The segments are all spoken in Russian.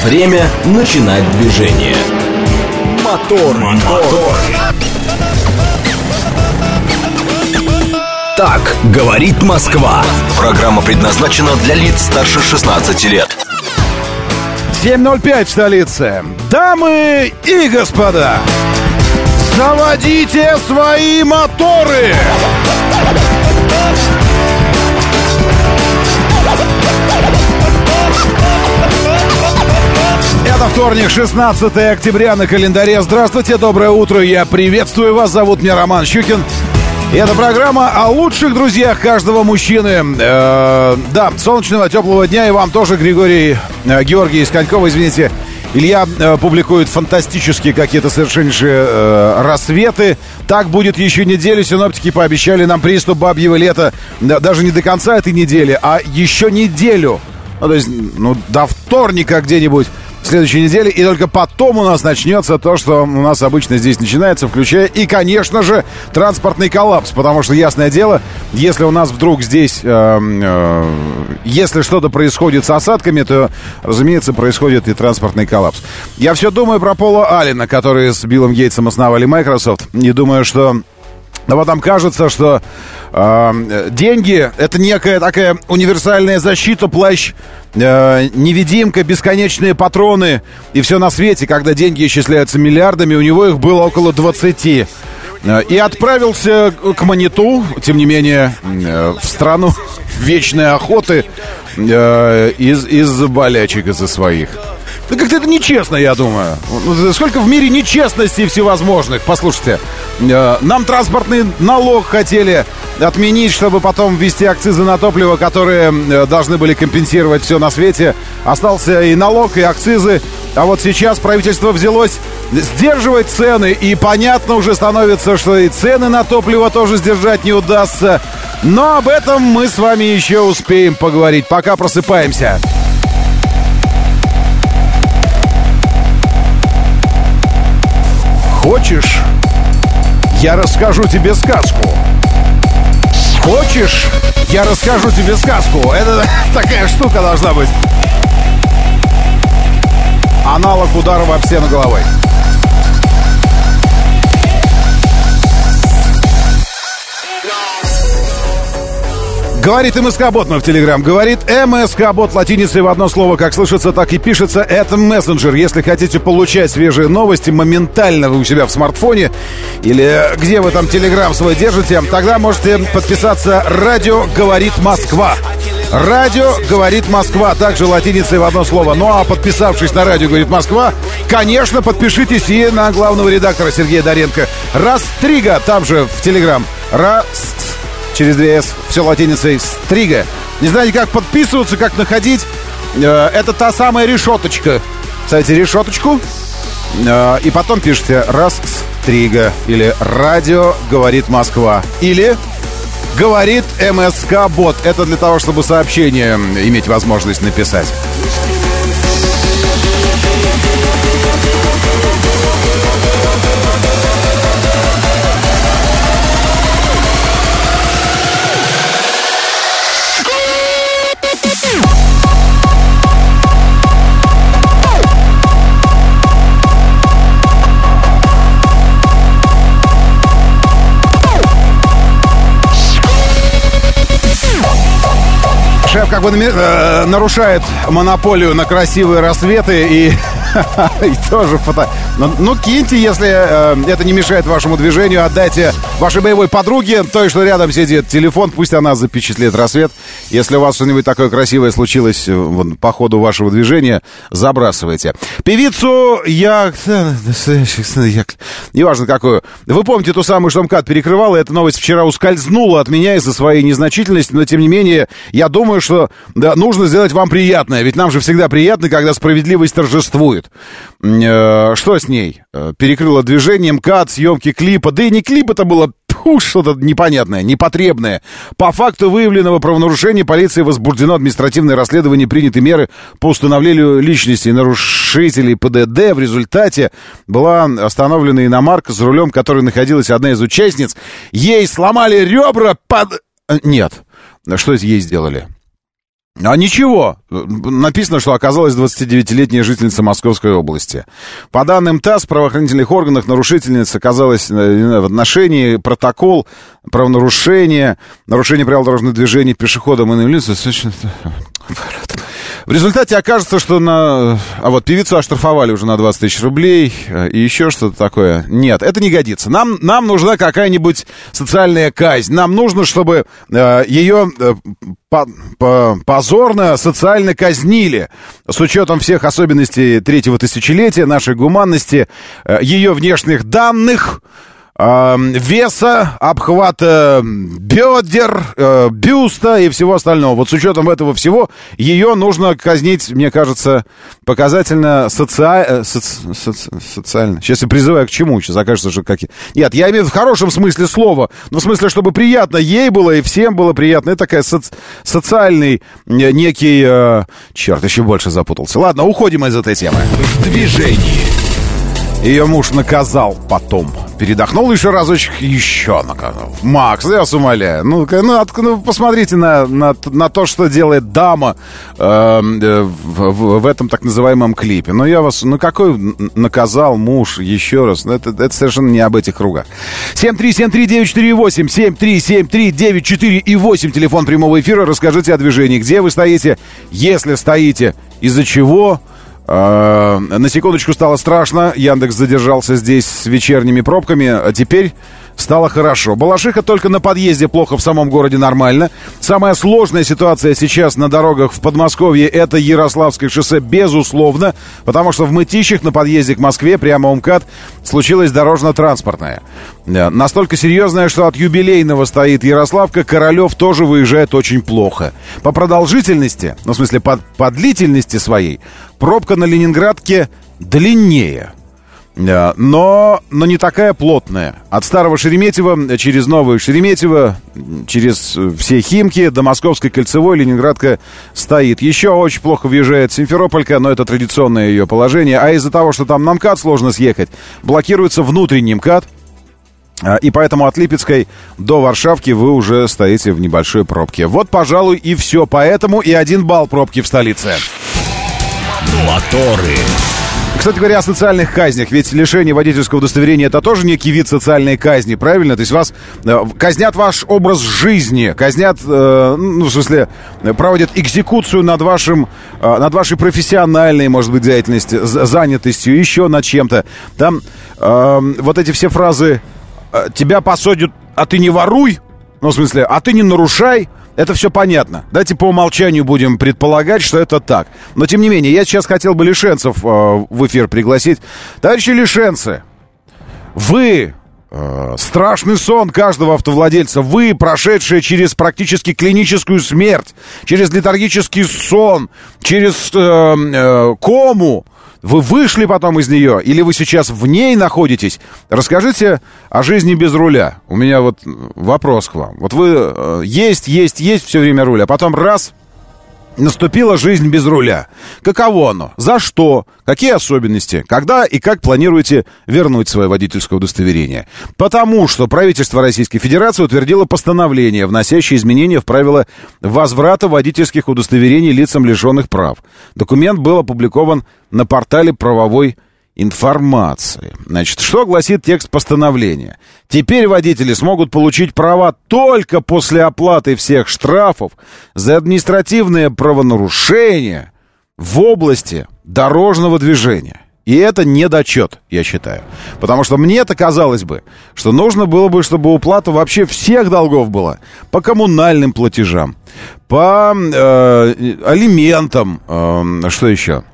Время начинать движение. Мотор. Так говорит Москва. Программа предназначена для лиц старше 16 лет. 7:05 в столице. Дамы и господа, заводите свои моторы! Это вторник, 16 октября на календаре. Здравствуйте, доброе утро, я приветствую вас. Зовут меня Роман Щукин. И это программа о лучших друзьях каждого мужчины. Да, солнечного, теплого дня. И вам тоже, Георгий из Конькова, извините. Илья публикует фантастические какие-то совершеннейшие рассветы. Так будет еще неделю. Синоптики пообещали нам приступ бабьего лета. Даже не до конца этой недели, а еще неделю. Ну, то есть, до вторника где-нибудь следующей недели, и только потом у нас начнется то, что у нас обычно здесь начинается, включая и, конечно же, транспортный коллапс, потому что, ясное дело, если у нас вдруг здесь, если что-то происходит с осадками, то, разумеется, происходит и транспортный коллапс. Я все думаю про Пола Аллена, который с Биллом Гейтсом основали Microsoft, и думаю, что... Но вот нам кажется, что деньги — это некая такая универсальная защита, плащ, невидимка, бесконечные патроны и все на свете. Когда деньги исчисляются миллиардами, у него их было около 20. И отправился к Маниту, тем не менее, в страну вечной охоты из болячек из-за своих. Да как-то это нечестно, я думаю. Сколько в мире нечестностей всевозможных. Послушайте, нам транспортный налог хотели отменить, чтобы потом ввести акцизы на топливо, которые должны были компенсировать все на свете. Остался и налог, и акцизы. А вот сейчас правительство взялось сдерживать цены. И понятно уже становится, что и цены на топливо тоже сдержать не удастся. Но об этом мы с вами еще успеем поговорить. Пока просыпаемся. Хочешь, я расскажу тебе сказку? Хочешь, я расскажу тебе сказку? Это такая штука должна быть. Аналог удара об стену головой. Говорит МСК-бот в Телеграм. Говорит МСК-бот латиницей в одно слово. Как слышится, так и пишется. Это мессенджер. Если хотите получать свежие новости моментально вы у себя в смартфоне или где вы там Телеграм свой держите, тогда можете подписаться «Радио говорит Москва». «Радио говорит Москва». Также латиницей в одно слово. Ну а подписавшись на «Радио говорит Москва», конечно, подпишитесь и на главного редактора Сергея Доренко. Растрига там же в Телеграм. Через 2С, все латиницей, стрига. Не знаете, как подписываться, как находить? Это та самая решеточка. Ставите решеточку, и потом пишите «Растрига» или «Радио говорит Москва» или «Говорит МСК-бот». Это для того, чтобы сообщение иметь возможность написать. Шеф как бы нарушает монополию на красивые рассветы и тоже фото. Ну, киньте, если это не мешает вашему движению. Отдайте вашей боевой подруге, той, что рядом сидит, телефон. Пусть она запечатлит рассвет. Если у вас что-нибудь такое красивое случилось по ходу вашего движения, забрасывайте. Певицу неважно какую. Вы помните ту самую, что МКАД перекрывала. Эта новость вчера ускользнула от меня из-за своей незначительности. Но, тем не менее, я думаю, что нужно сделать вам приятное. Ведь нам же всегда приятно, когда справедливость торжествует. Что с ней? Перекрыла движение МКАД, съемки клипа. Да и не клип, это было что-то непонятное, непотребное. По факту выявленного правонарушения полицией возбуждено административное расследование, приняты меры по установлению личности нарушителей ПДД. В результате была остановлена иномарка, за рулем которой находилась одна из участниц. Ей сломали ребра под... Нет. Что ей сделали? А ничего. Написано, что оказалась 29-летняя жительница Московской области. По данным ТАСС, в правоохранительных органах нарушительница оказалась в отношении, протокол правонарушения, нарушение правил дорожного движения пешеходам и иным лицам. В результате окажется, что вот певицу оштрафовали уже на 20 тысяч рублей и еще что-то такое. Нет, это не годится. Нам нужна какая-нибудь социальная казнь. Нам нужно, чтобы ее позорно социально казнили с учетом всех особенностей третьего тысячелетия, нашей гуманности, ее внешних данных, веса, обхвата бедер, бюста и всего остального. Вот с учетом этого всего ее нужно казнить, мне кажется, показательно социально. Сейчас я призываю к чему? Сейчас окажется, что какие... Нет, я имею в хорошем смысле слова. Но в смысле, чтобы приятно ей было и всем было приятно. Это такая социальный некий... Черт, еще больше запутался. Ладно, уходим из этой темы. В движении. Ее муж наказал потом. Передохнул еще разочек, еще наказал. Макс, я вас умоляю. Ну, посмотрите на то, что делает дама в этом так называемом клипе. Ну, я вас... Ну, какой наказал муж еще раз? Это совершенно не об этих кругах. 7373948, 7373948, телефон прямого эфира. Расскажите о движении. Где вы стоите? Если стоите, из-за чего... На секундочку стало страшно. Яндекс задержался здесь с вечерними пробками. А теперь стало хорошо. Балашиха только на подъезде плохо, в самом городе нормально. Самая сложная ситуация сейчас на дорогах в Подмосковье — это Ярославское шоссе, безусловно. Потому что в Мытищах на подъезде к Москве, прямо у МКАД, случилось дорожно-транспортное. Настолько серьезное, что от Юбилейного стоит Ярославка, Королев тоже выезжает очень плохо. По продолжительности, ну, в смысле, по длительности своей, пробка на Ленинградке длиннее, но не такая плотная. От Старого Шереметьево через Новое Шереметьево, через все Химки до Московской кольцевой Ленинградка стоит. Еще очень плохо въезжает Симферополька, но это традиционное ее положение. А из-за того, что там на МКАД сложно съехать, блокируется внутренний МКАД. И поэтому от Липецкой до Варшавки вы уже стоите в небольшой пробке. Вот, пожалуй, и все. Поэтому и 1 балл пробки в столице. Моторы. Кстати говоря, о социальных казнях. Ведь лишение водительского удостоверения — это тоже некий вид социальной казни, правильно? То есть вас казнят ваш образ жизни, казнят, ну, в смысле, проводят экзекуцию над вашей профессиональной, может быть, деятельностью, занятостью, еще над чем-то. Там вот эти все фразы «тебя посадят, а ты не воруй», ну, в смысле, «а ты не нарушай», это все понятно. Давайте по умолчанию будем предполагать, что это так. Но, тем не менее, я сейчас хотел бы лишенцев в эфир пригласить. Товарищи лишенцы, вы... страшный сон каждого автовладельца. Вы, прошедшие через практически клиническую смерть, через летаргический сон, через кому, вы вышли потом из нее, или вы сейчас в ней находитесь? Расскажите о жизни без руля. У меня вот вопрос к вам. Вот вы есть все время руль, а потом раз... Наступила жизнь без руля. Каково оно? За что? Какие особенности? Когда и как планируете вернуть свое водительское удостоверение? Потому что правительство Российской Федерации утвердило постановление, вносящее изменения в правила возврата водительских удостоверений лицам, лишенных прав. Документ был опубликован на портале правовой информации. Значит, что гласит текст постановления? Теперь водители смогут получить права только после оплаты всех штрафов за административные правонарушения в области дорожного движения. И это недочет, я считаю. Потому что мне-то казалось бы, что нужно было бы, чтобы уплата вообще всех долгов была. По коммунальным платежам, по алиментам, что еще?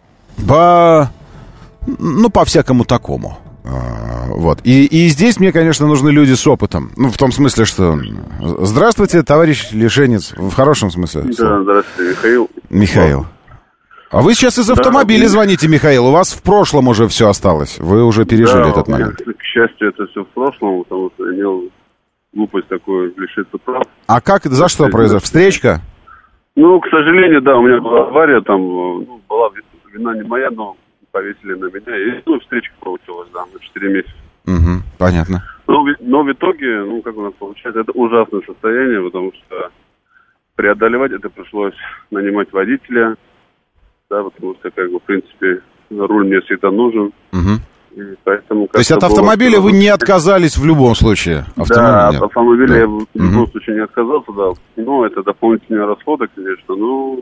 По всякому такому. Вот. И здесь мне, конечно, нужны люди с опытом. Ну, в том смысле, что... Здравствуйте, товарищ лишенец. В хорошем смысле. Да, здравствуйте, Михаил. Михаил. А вы сейчас из автомобиля звоните, Михаил. У вас в прошлом уже все осталось. Вы уже пережили этот момент. К счастью, это все в прошлом, потому что я имел глупость такую лишиться прав. А как, за что произошло? Встречка? Ну, к сожалению, да, у меня была авария, там была вина не моя, но повесили на меня, и встречка получилась, да, на 4 месяца. Угу, понятно. Но в итоге, как у нас получается, это ужасное состояние, потому что преодолевать. Это пришлось нанимать водителя, да, потому что, как бы, в принципе, руль мне всегда нужен. И поэтому, то есть от автомобиля вы не отказались в любом случае? Да, от автомобиля я в любом случае не отказался, да. Ну, это дополнительные расходы, конечно, но...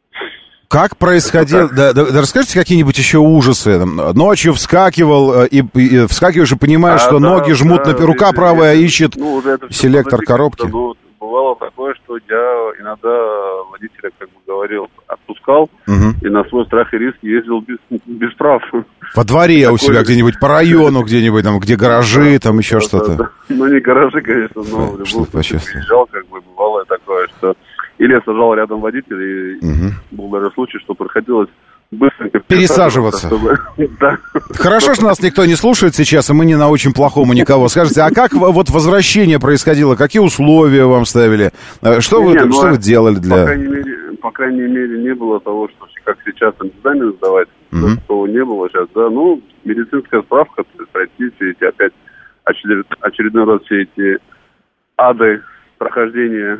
Как происходило? Да, расскажите какие-нибудь еще ужасы. Ночью вскакивал, и вскакиваешь и понимаешь, что ноги жмут, рука правая ищет селектор коробки. Бывало такое, что я иногда водителя, как бы говорил, отпускал и на свой страх и риск ездил без прав. Во дворе у себя где-нибудь, по району где-нибудь, там, где гаражи, там еще что-то. Да. Ну, не гаражи, конечно, но в любом случае приезжал, как бы, бывало такое, что... Или я сажал рядом водителя, и был даже случай, что приходилось быстренько пересаживаться. Чтобы... Да. Хорошо, что нас никто не слушает сейчас, и мы не научим плохому никого. Скажите, а как вот возвращение происходило? Какие условия вам ставили? Что вы делали для... По крайней мере, не было того, что как сейчас экзамен сдавать. Такого не было сейчас, да. Ну, медицинская справка, пройти все эти опять очередной раз все эти ады прохождения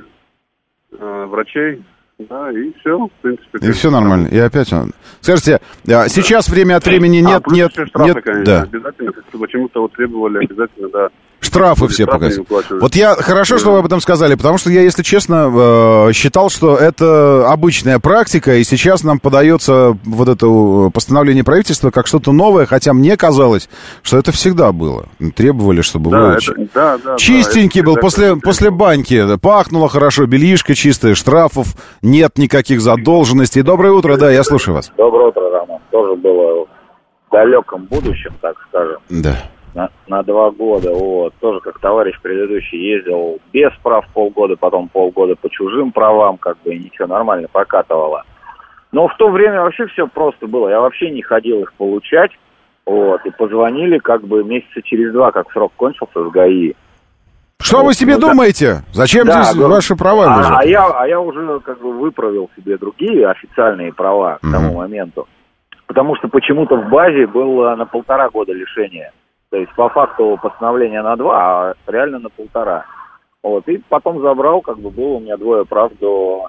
врачей, да, и все, в принципе. И все нормально, и опять он... Скажите, сейчас время от времени нет... Штрафы, конечно, да. Обязательно, почему-то вот требовали обязательно, да. Штрафы все погасить. Вот я... Хорошо, что вы об этом сказали, потому что я, если честно, считал, что это обычная практика, и сейчас нам подается вот это постановление правительства как что-то новое, хотя мне казалось, что это всегда было. Требовали, чтобы да, было... Чистенький был, после баньки, пахнуло хорошо, бельишко чистое, штрафов нет никаких задолженностей. Доброе утро, да, я слушаю вас. Доброе утро, Роман. Тоже было в далеком будущем, так скажем. Да. На 2 года, вот. Тоже как товарищ предыдущий ездил без прав полгода, потом полгода по чужим правам, как бы, и ничего, нормально прокатывало. Но в то время вообще все просто было. Я вообще не ходил их получать, вот. И позвонили как бы месяца через 2, как срок кончился с ГАИ. Что вы себе думаете? Зачем здесь ваши права лежат? А я уже как бы выправил себе другие официальные права к тому моменту. Потому что почему-то в базе было на 1,5 года лишения. То есть по факту постановления на 2, а реально на 1,5. Вот. И потом забрал, как бы было у меня 2 прав до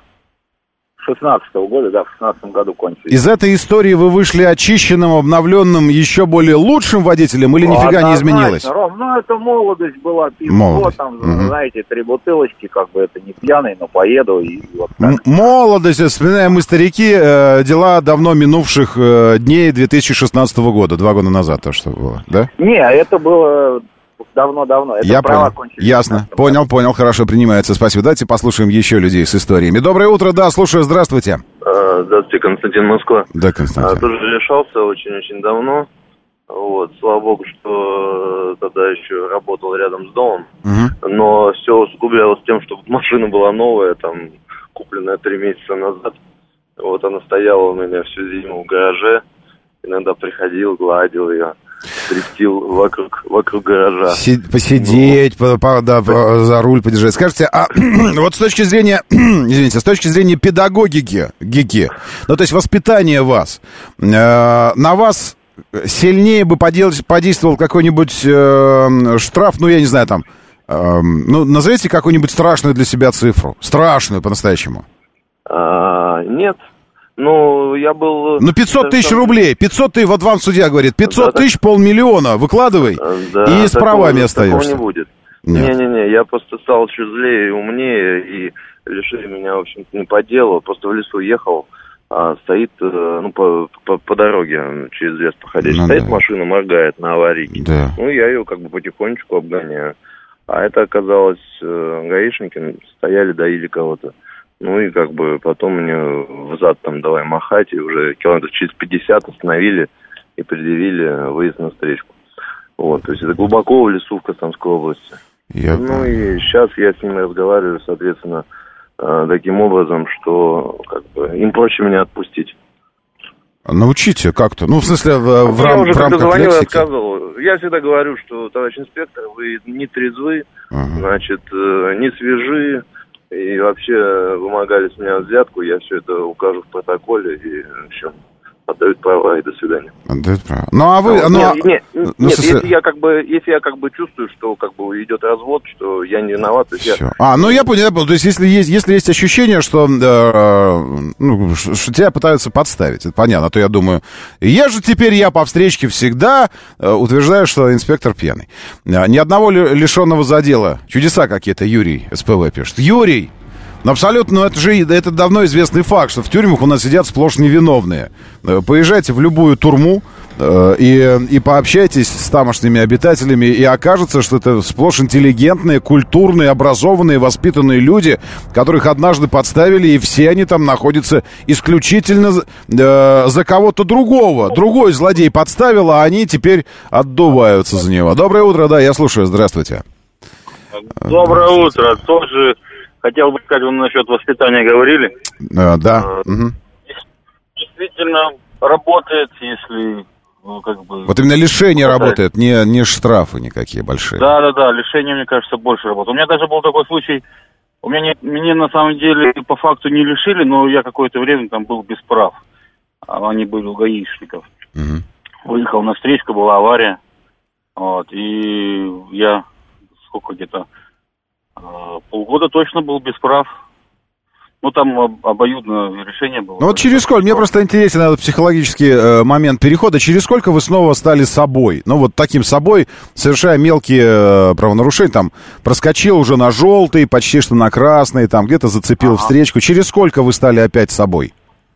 16-го года, да, в 16-м году кончились. Из этой истории вы вышли очищенным, обновленным, еще более лучшим водителем или нифига не изменилось? Ром, ну это молодость была, пиво, там, знаете, 3 бутылочки, как бы это не пьяный, но поеду и вот так. Молодость, вспоминаем мы, старики, дела давно минувших дней 2016 года, 2 года назад то, что было, да? Не, это было... Давно-давно. Это я понял. Ясно. Понял. Хорошо, принимается. Спасибо. Давайте послушаем еще людей с историями. Доброе утро, да, слушаю. Здравствуйте. Здравствуйте, Константин, Москва. Да, Константин. Тоже решался очень-очень давно. Вот, слава богу, что тогда еще работал рядом с домом. Но все усугублялось тем, что машина была новая, там, купленная 3 месяца назад. Вот она стояла у меня всю зиму в гараже. Иногда приходил, гладил ее. Крестил вокруг гаража. Посидеть, за руль подержать. Скажите, а вот с точки зрения, извините, с точки зрения педагогики, ну то есть воспитания вас, на вас сильнее бы подействовал какой-нибудь штраф, ну я не знаю, там, ну назовите какую-нибудь страшную для себя цифру, страшную по-настоящему. Нет. Ну, я был... Ну, 500 тысяч рублей. 500 тысяч, вот вам судья говорит, 500 тысяч, 500 000 выкладывай, и с правами остаешься. Такого не будет. Не-не-не, я просто стал чуть злее и умнее, и лишили меня, в общем-то, не по делу. Просто в лесу ехал, стоит, ну, по дороге через лес походить. Стоит машина, моргает на аварийке. Да. Ну, я ее как бы потихонечку обгоняю. А это оказалось, гаишники стояли, доили кого-то. Ну и как бы потом мне взад там давай махать, и уже километров через 50 остановили и предъявили выезд на встречку. Вот, то есть это глубоко в лесу в Костромской области. Ну и сейчас я с ними разговариваю, соответственно, таким образом, что как бы им проще меня отпустить. Научите как-то. Ну, в смысле, в рамках звонил, я отказывал. Я всегда говорю, что, товарищ инспектор, вы не трезвы, значит, не свежи. И вообще вымогали с меня взятку, я все это укажу в протоколе, и в общем, отдают права и до свидания. Отдают права. Ну, а вы... Нет, если я как бы чувствую, что как бы идет развод, что я не виноват, то есть я... я понял. То есть, если есть ощущение, что тебя пытаются подставить, это понятно. А то я думаю, теперь я по встречке всегда утверждаю, что инспектор пьяный. Ни одного лишенного задела. Чудеса какие-то, Юрий СПВ пишет. Юрий! Но абсолютно, это давно известный факт, что в тюрьмах у нас сидят сплошь невиновные. Поезжайте в любую турму и пообщайтесь с тамошними обитателями, и окажется, что это сплошь интеллигентные, культурные, образованные, воспитанные люди, которых однажды подставили, и все они там находятся исключительно за кого-то другого. Другой злодей подставил, а они теперь отдуваются за него. Доброе утро, да, я слушаю, здравствуйте. Доброе утро, тоже... Хотел бы сказать, вы насчет воспитания говорили. Да. Действительно работает, если, Вот именно лишение работает, не штрафы никакие большие. Да, лишение, мне кажется, больше работает. У меня даже был такой случай, меня на самом деле по факту не лишили, но я какое-то время там был без прав. Они были у гаишников. Выехал на встречку, была авария. И я где-то... полгода точно был без прав. Там обоюдное решение было. Ну вот через сколько, мне просто интересен этот психологический момент перехода, через сколько вы снова стали собой? Ну вот таким собой, совершая мелкие правонарушения, там, проскочил уже на желтый, почти что на красный, там, где-то зацепил встречку. Через сколько вы стали опять собой?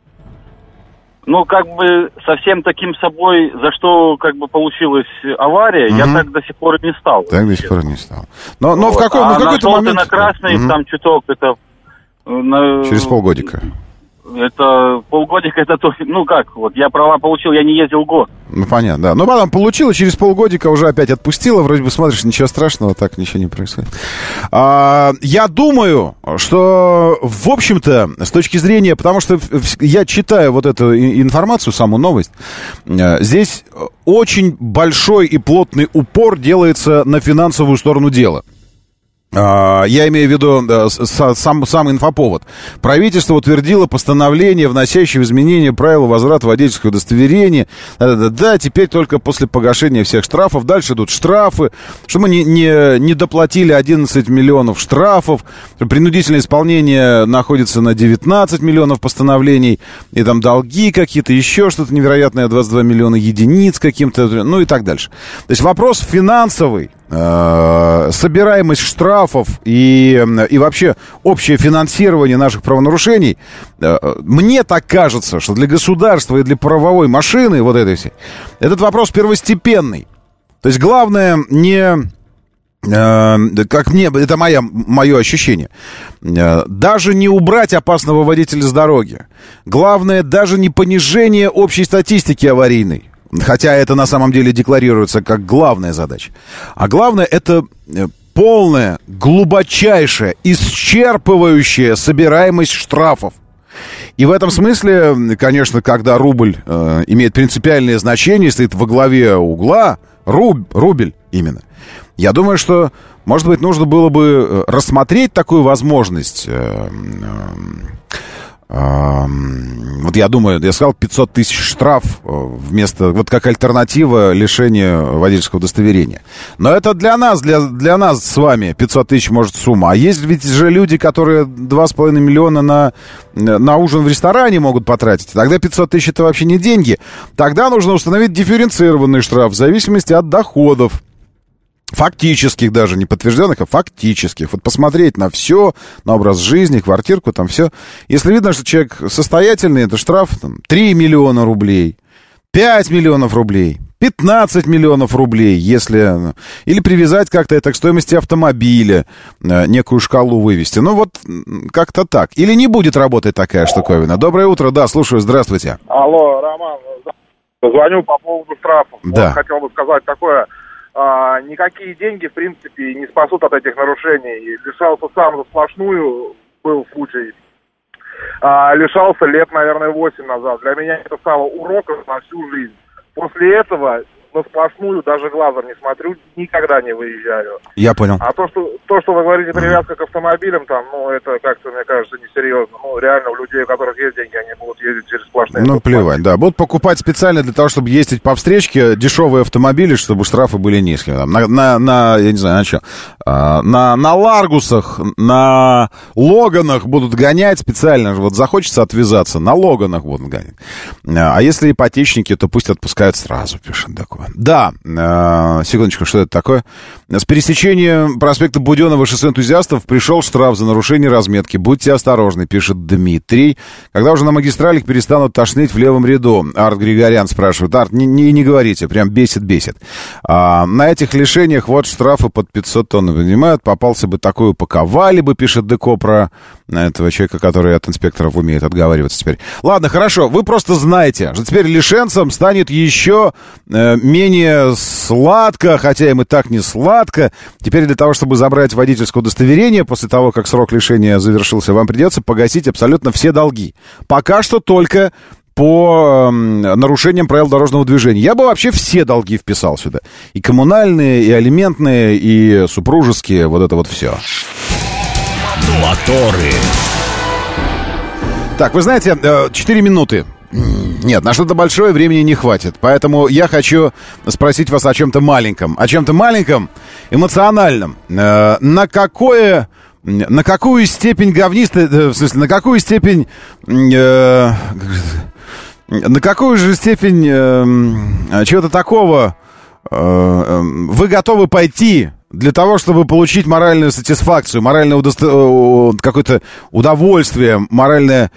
Совсем таким собой, за что, получилась авария, я так до сих пор и не стал. Так до сих пор не стал. Но в какой-то момент... на красный, там чуток, это... Через полгодика. Это полгодика, это то... я права получил, я не ездил год. Понятно, да. Потом получил, и через полгодика уже опять отпустила. Вроде бы смотришь, ничего страшного, так ничего не происходит. Я думаю, что, в общем-то, с точки зрения... Потому что я читаю вот эту информацию, саму новость. Здесь очень большой и плотный упор делается на финансовую сторону дела. Я имею в виду сам инфоповод. Правительство утвердило постановление, вносящее в изменения правил возврата водительского удостоверения. Да, теперь только после погашения всех штрафов. Дальше идут штрафы, что мы не доплатили 11 миллионов штрафов. Принудительное исполнение находится на 19 миллионов постановлений. И там долги какие-то, еще что-то невероятное, 22 миллиона единиц каким-то, и так дальше. То есть вопрос финансовый. Собираемость штрафов и вообще общее финансирование наших правонарушений, мне так кажется, что для государства и для правовой машины вот этой всей, этот вопрос первостепенный. То есть главное не... как мне, это мое ощущение, даже не убрать опасного водителя с дороги. Главное даже не понижение общей статистики аварийной. Хотя это на самом деле декларируется как главная задача. А главное это полная, глубочайшая, исчерпывающая собираемость штрафов. И в этом смысле, конечно, когда рубль имеет принципиальное значение, стоит во главе угла, рубль именно, я думаю, что, может быть, нужно было бы рассмотреть такую возможность. Вот я думаю, я сказал 500 тысяч штраф вместо, вот как альтернатива лишению водительского удостоверения. Но это для нас с вами 500 тысяч может сумма. А есть ведь же люди, которые 2,5 миллиона на ужин в ресторане могут потратить. Тогда 500 тысяч это вообще не деньги. Тогда нужно установить дифференцированный штраф в зависимости от доходов. Фактических даже, не подтвержденных, а фактических. Вот посмотреть на все, на образ жизни, квартирку, там все. Если видно, что человек состоятельный, это штраф 3 миллиона рублей, 5 миллионов рублей, 15 миллионов рублей, если... Или привязать как-то это к стоимости автомобиля, некую шкалу вывести. Ну вот как-то так. Или не будет работать такая штуковина. Доброе утро, да, слушаю, здравствуйте. Алло, Роман, звоню по поводу штрафов. Да. Вот, хотел бы сказать такое... никакие деньги, в принципе, не спасут от этих нарушений. Лишался сам за сплошную, был случай. Лишался лет, наверное, 8 назад. Для меня это стало уроком на всю жизнь. После этого на сплошную даже глазом не смотрю, никогда не выезжаю. Я понял. А то, что вы говорите, привязка к автомобилям, там, ну, это как-то, мне кажется, несерьезно. Ну, реально, у людей, у которых есть деньги, они будут ездить через сплошные... Ну, плевать, да. Будут покупать специально для того, чтобы ездить по встречке дешевые автомобили, чтобы штрафы были низкие. Там, я не знаю, на что. На Ларгусах, на Логанах будут гонять специально. Вот захочется отвязаться, на Логанах будут гонять. А если ипотечники, то пусть отпускают сразу, пишет такое. Да, секундочку, что это такое? С пересечения проспекта Буденного шоссе энтузиастов пришел штраф за нарушение разметки. Будьте осторожны, пишет Дмитрий. Когда уже на магистралях перестанут тошнить в левом ряду? Арт Григорян спрашивает. Арт, не говорите, прям бесит. На этих лишениях вот штрафы под 500 тонн понимают. Попался бы такой, упаковали бы, пишет Деко про этого человека, который от инспекторов умеет отговариваться теперь. Ладно, хорошо, вы просто знаете, что теперь лишенцам станет еще менее сладко, хотя им и так не сладко. Теперь для того, чтобы забрать водительское удостоверение после того, как срок лишения завершился, вам придется погасить абсолютно все долги. Пока что только по нарушениям правил дорожного движения. Я бы вообще все долги вписал сюда. И коммунальные, и алиментные, и супружеские, вот это вот все. Моторы. Так, вы знаете, 4 минуты. Нет, на что-то большое времени не хватит. Поэтому я хочу спросить вас о чем-то маленьком. О чем-то маленьком, эмоциональном. На какую степень говнистой... В смысле, на какую степень... На какую же степень чего-то такого вы готовы пойти для того, чтобы получить моральную сатисфакцию, моральное какое-то удовольствие, моральное,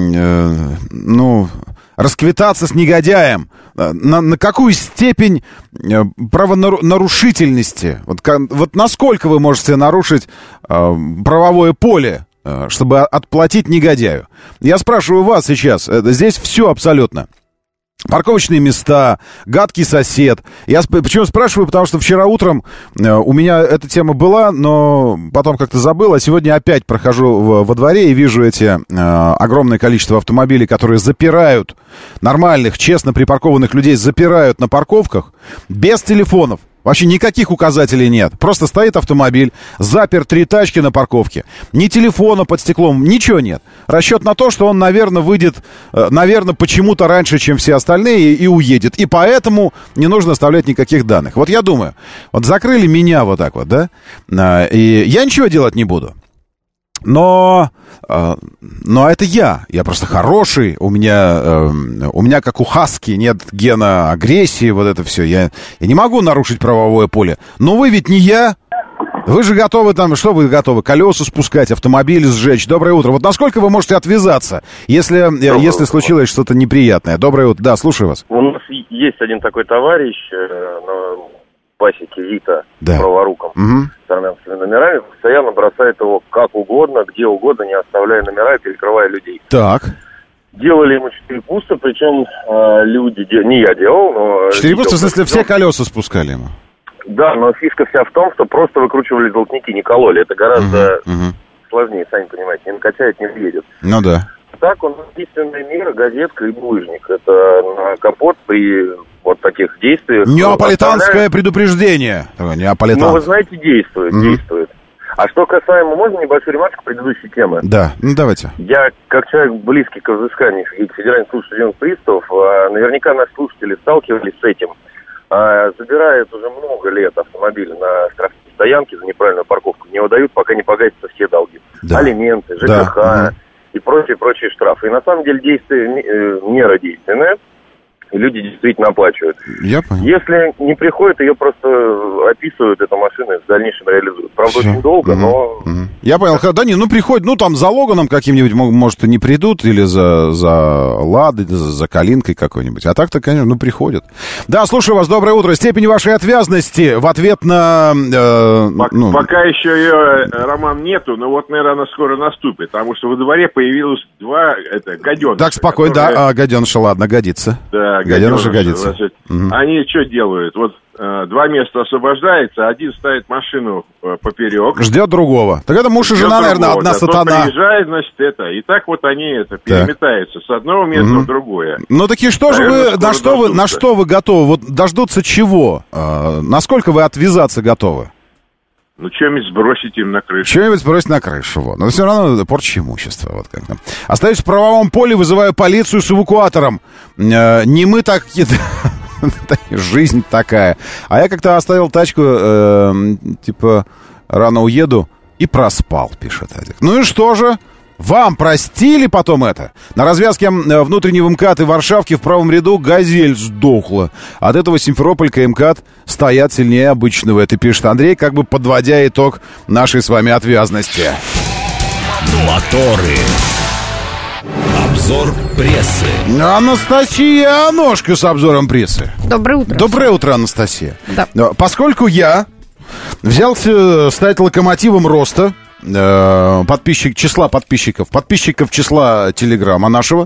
расквитаться с негодяем? На какую степень правонарушительности? Вот насколько вы можете нарушить правовое поле, чтобы отплатить негодяю? Я спрашиваю вас сейчас. Здесь все абсолютно. Парковочные места, гадкий сосед. Я почему спрашиваю? Потому что вчера утром у меня эта тема была, но потом как-то забыл. А сегодня опять прохожу во дворе и вижу эти огромное количество автомобилей, которые запирают нормальных, честно припаркованных людей, запирают на парковках без телефонов. Вообще никаких указателей нет. Просто стоит автомобиль, запер 3 тачки на парковке. Ни телефона под стеклом, ничего нет. Расчет на то, что он, наверное, выйдет, почему-то раньше, чем все остальные, и уедет. И поэтому не нужно оставлять никаких данных. Вот я думаю, вот закрыли меня вот так вот, да? И я ничего делать не буду. Но это я просто хороший, у меня как у хаски нет гена агрессии, вот это все, я не могу нарушить правовое поле. Но вы ведь не я, вы же готовы там, что вы готовы, колеса спускать, автомобили сжечь. Доброе утро, вот насколько вы можете отвязаться, если случилось что-то неприятное? Доброе утро, да, слушаю вас. У нас есть один такой товарищ на пасеке Вита, да, праворуком, с армянскими номерами, постоянно бросает его как угодно, где угодно, не оставляя номера и перекрывая людей. Так. Делали ему 4 пуста, причем люди... Не я делал, но... 4 пуста, в смысле, все колеса спускали ему? Да, но фишка вся в том, что просто выкручивали золотники, не кололи. Это гораздо сложнее, сами понимаете, не накачает, не въедет. Ну да. Так, он единственная мера, газетка и булыжник. Это на капот при вот таких действиях... Неаполитанское предупреждение. Ну, вы знаете, действует. А что касаемо, можно небольшую ремарку предыдущей темы? Да, ну давайте. Я, как человек близкий к взысканию федеральных служащих приставов, наверняка наши слушатели сталкивались с этим. Забирают уже много лет автомобили на штрафные стоянки за неправильную парковку. Не выдают, пока не погасятся все долги. Да. Алименты, ЖКХ и прочие штрафы. И на самом деле мера действенная. И люди действительно оплачивают. Я понял. Если не приходит, ее просто описывают, эту машину, и в дальнейшем реализуют. Правда, очень долго, но... Я понял. Да не, приходит, там за Логаном каким-нибудь, может, и не придут, или за Ладой, за Калинкой какой-нибудь. А так-то, конечно, приходят. Да, слушаю вас, доброе утро. Степень вашей отвязности в ответ на... Пока еще ее, Роман, нету, но вот, наверное, она скоро наступит, потому что во дворе появилось 2 гаденыша. Так, спокойно, которые... да, гаденыша, ладно, годится. Да, гаденыша годится. Они что делают? Вот 2 места освобождается, один ставит машину поперек. Ждет другого. Так это муж и жена, наверное, одна сатана. Приезжает, значит, и так вот они переметаются с одного места в другое. Ну, так и что же вы, на что вы готовы? Вот дождутся чего? Насколько вы отвязаться готовы? Ну, что-нибудь сбросить им на крышу. Что-нибудь сбросить на крышу, вот. Но все равно это порча имущества, вот как-то. Остаюсь в правовом поле, вызываю полицию с эвакуатором. Не мы так... Жизнь такая. А я как-то оставил тачку, типа, рано уеду и проспал, пишет Адик. Ну и что же? Вам простили потом это? На развязке внутреннего МКАД и Варшавки в правом ряду «Газель» сдохла. От этого Симферополь и МКАД стоят сильнее обычного. Это пишет Андрей, как бы подводя итог нашей с вами отвязности. Моторы. Обзор прессы. Анастасия Ножка с обзором прессы. Доброе утро. Доброе утро, Анастасия. Да. Поскольку я взялся стать локомотивом роста числа подписчиков числа Телеграма нашего,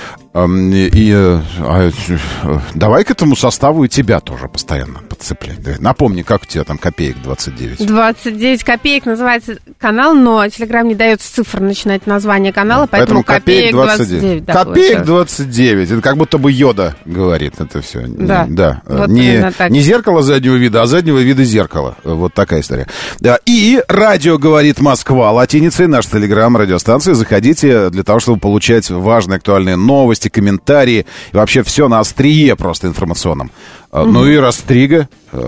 давай к этому составу и тебя тоже постоянно подцеплять. Напомни, как у тебя там копеек 29? 29 копеек называется канал, но Телеграм не дает с цифр начинать название канала, поэтому копеек 29. Да, копеек 29. Это как будто бы Йода говорит это все. Да. Вот не зеркало заднего вида, а заднего вида зеркало. Вот такая история. И радио говорит Москва латиницей, наш Телеграм, радиостанция. Заходите для того, чтобы получать важные актуальные новости, комментарии и вообще все на острие просто информационном. Ну и Растрига,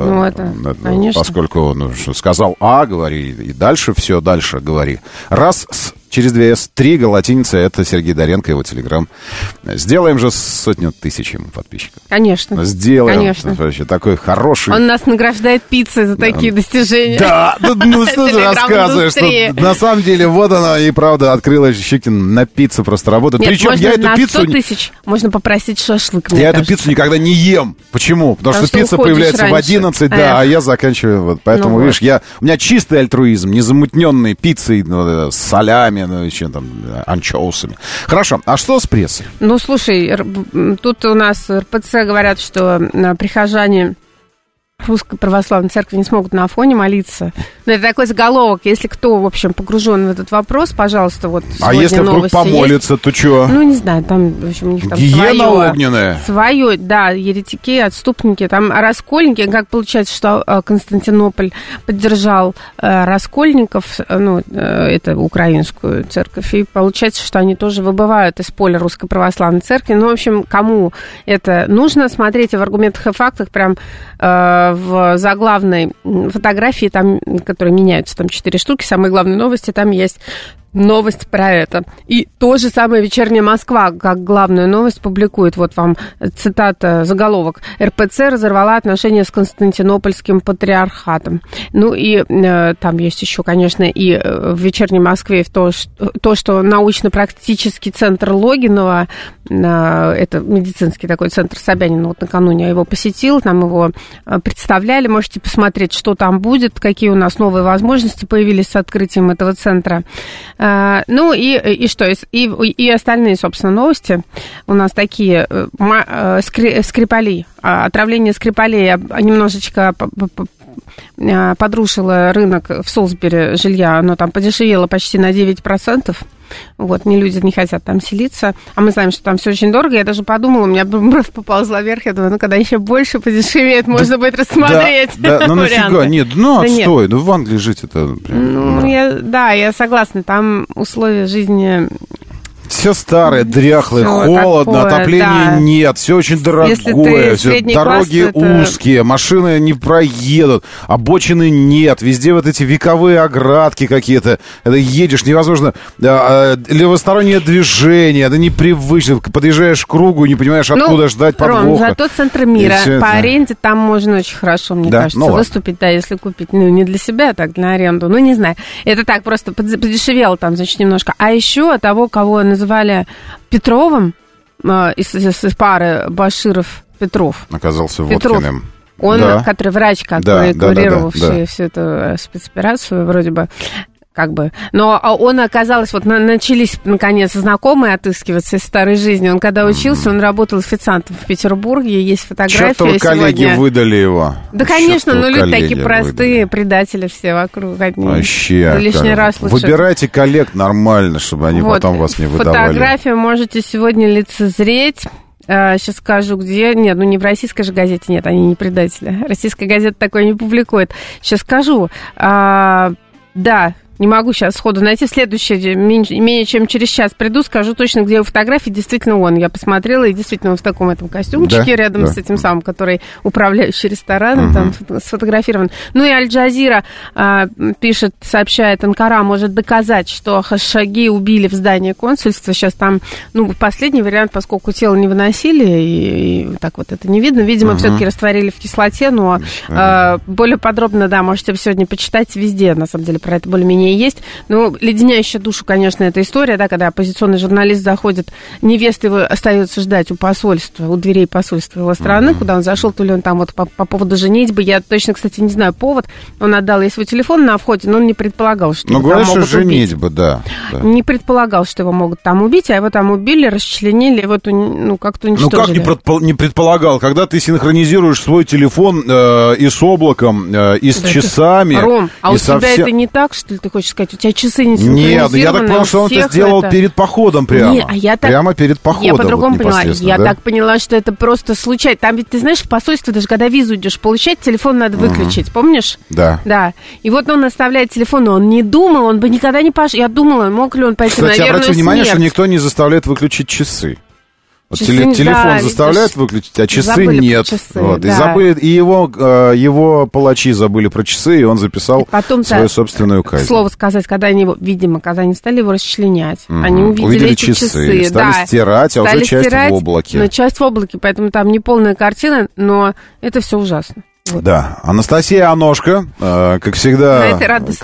поскольку сказал А, говори, и дальше все, дальше говори. Через 2 С, Трига, латиница, это Сергей Доренко, его Телеграм. Сделаем же 100 000 ему подписчиков. Конечно. Сделаем. Конечно. Вообще такой хороший. Он нас награждает пиццей за такие достижения. Да, ну что ты рассказываешь, что на самом деле вот она и правда открыла Щукин на пиццу просто работает. Причем я эту пиццу... 100 000 можно попросить шашлык, я эту пиццу никогда не ем. Почему? Потому что пицца появляется в 11, да, а я заканчиваю. Вот. Поэтому, видишь, у меня чистый альтруизм, незамутненный пиццей, с солями, еще там, анчоусами. Хорошо, а что с прессой? Ну, слушай, тут у нас РПЦ говорят, что прихожане Русской Православной Церкви не смогут на Афоне молиться. Но это такой заголовок. Если кто, в общем, погружен в этот вопрос, пожалуйста, вот а если вдруг помолится, есть. То что? Ну, не знаю, там, в общем, у них там гиена огненная. Свое, да, еретики, отступники, там раскольники. Как получается, что Константинополь поддержал раскольников, это украинскую церковь, и получается, что они тоже выбывают из поля Русской Православной Церкви. Ну, в общем, кому это нужно, смотрите в аргументах и фактах, прям в заглавной фотографии, там, которые меняются, там 4 штуки, самые главные новости, там есть новость про это. И то же самое «Вечерняя Москва», как главную новость, публикует. Вот вам цитата, заголовок. РПЦ разорвала отношения с Константинопольским патриархатом. Ну и там есть еще, конечно, и в «Вечерней Москве» то, что научно-практический центр Логинова, это медицинский такой центр Собянина, вот накануне я его посетил, там его представляли. Можете посмотреть, что там будет, какие у нас новые возможности появились с открытием этого центра. Ну и что? И остальные, собственно, новости у нас такие. Скрипалей. Отравление Скрипалей немножечко подрушило рынок в Солсбери жилья. Оно там подешевело почти на 9%. Вот, люди не хотят там селиться. А мы знаем, что там все очень дорого. Я даже подумала, у меня бровь поползла вверх. Я думаю, когда еще больше подешевеет, можно будет рассмотреть. Да, ну нафига? Нет, отстой. Ну в Англии жить это... Я согласна. Там условия жизни... Все старое, дряхлое, холодно, такое, отопления нет, все очень дорогое, все дороги узкие, машины не проедут, обочины нет, везде вот эти вековые оградки какие-то, это едешь, невозможно, левостороннее движение, это непривычно, подъезжаешь к кругу, не понимаешь, откуда ждать подвоха. Ром, зато центр мира, по аренде там можно очень хорошо, мне кажется, выступить, если купить, не для себя, а так для аренду, не знаю, это так, просто подешевело там, значит, немножко, а еще того, кого называли Петровым из пары Баширов-Петров. Оказался Водкиным. Он, который врач, который курировавший всю эту спецоперацию, вроде бы, как бы. Но он оказалось, вот начались, наконец, знакомые отыскиваться из старой жизни. Он когда учился, он работал официантом в Петербурге, есть фотография сегодня. Чёртовы коллеги выдали его. Да, конечно, но люди такие простые, предатели все вокруг. Вообще. Лишний раз лучше. Выбирайте коллег нормально, чтобы они потом вас не выдавали. Фотографию можете сегодня лицезреть. Сейчас скажу, где. Нет, не в российской же газете, нет, они не предатели. Российская газета такое не публикует. Сейчас скажу. Да, не могу сейчас сходу найти. В следующее, менее чем через час приду, скажу точно, где его фотографии. Действительно он. Я посмотрела, и действительно он в таком этом костюмчике, рядом с этим самым, который управляющий рестораном, там сфотографирован. Ну и Аль-Джазира пишет, сообщает, Анкара может доказать, что Хашаги убили в здании консульства. Сейчас там, последний вариант, поскольку тело не выносили, и так вот это не видно. Видимо, все-таки растворили в кислоте, но более подробно, да, можете сегодня почитать везде, на самом деле, про это более-менее есть. Ну, леденящая душу, конечно, эта история, да, когда оппозиционный журналист заходит, невеста его остается ждать у посольства, у дверей посольства его страны, куда он зашел, то ли он там вот по поводу женитьбы, я точно, кстати, не знаю повод, он отдал ей свой телефон на входе, но он не предполагал, что его там могут убить. Женитьба, да. Не предполагал, что его могут там убить, а его там убили, расчленили, вот, как-то уничтожили. Ну, как не предполагал, когда ты синхронизируешь свой телефон и с облаком, и с часами. Ром, а у тебя это не так, что ли, ты хочешь сказать, у тебя часы не синхронизированы? Нет, я так понял, что он это сделал перед походом прямо. Не, прямо перед походом. Я по-другому поняла. Я так поняла, что это просто случайно. Там ведь, ты знаешь, в посольстве даже когда визу идешь получать, телефон надо выключить, помнишь? Да. Да. И вот он оставляет телефон, но он не думал, он бы никогда не пошел. Я думала, мог ли он пойти на верную смерть. Кстати, обратите внимание, что никто не заставляет выключить часы. Вот телефон заставляют выключить, а часы нет. Часы, вот, да. И забыли, и его палачи забыли про часы, и он записал свою собственную казнь. К слову сказать, когда они стали его расчленять, они увидели эти часы. Стали стирать, а уже часть в облаке. Но часть в облаке, поэтому там не полная картина, но это все ужасно. Вот. Да, Анастасия Аношка, как всегда,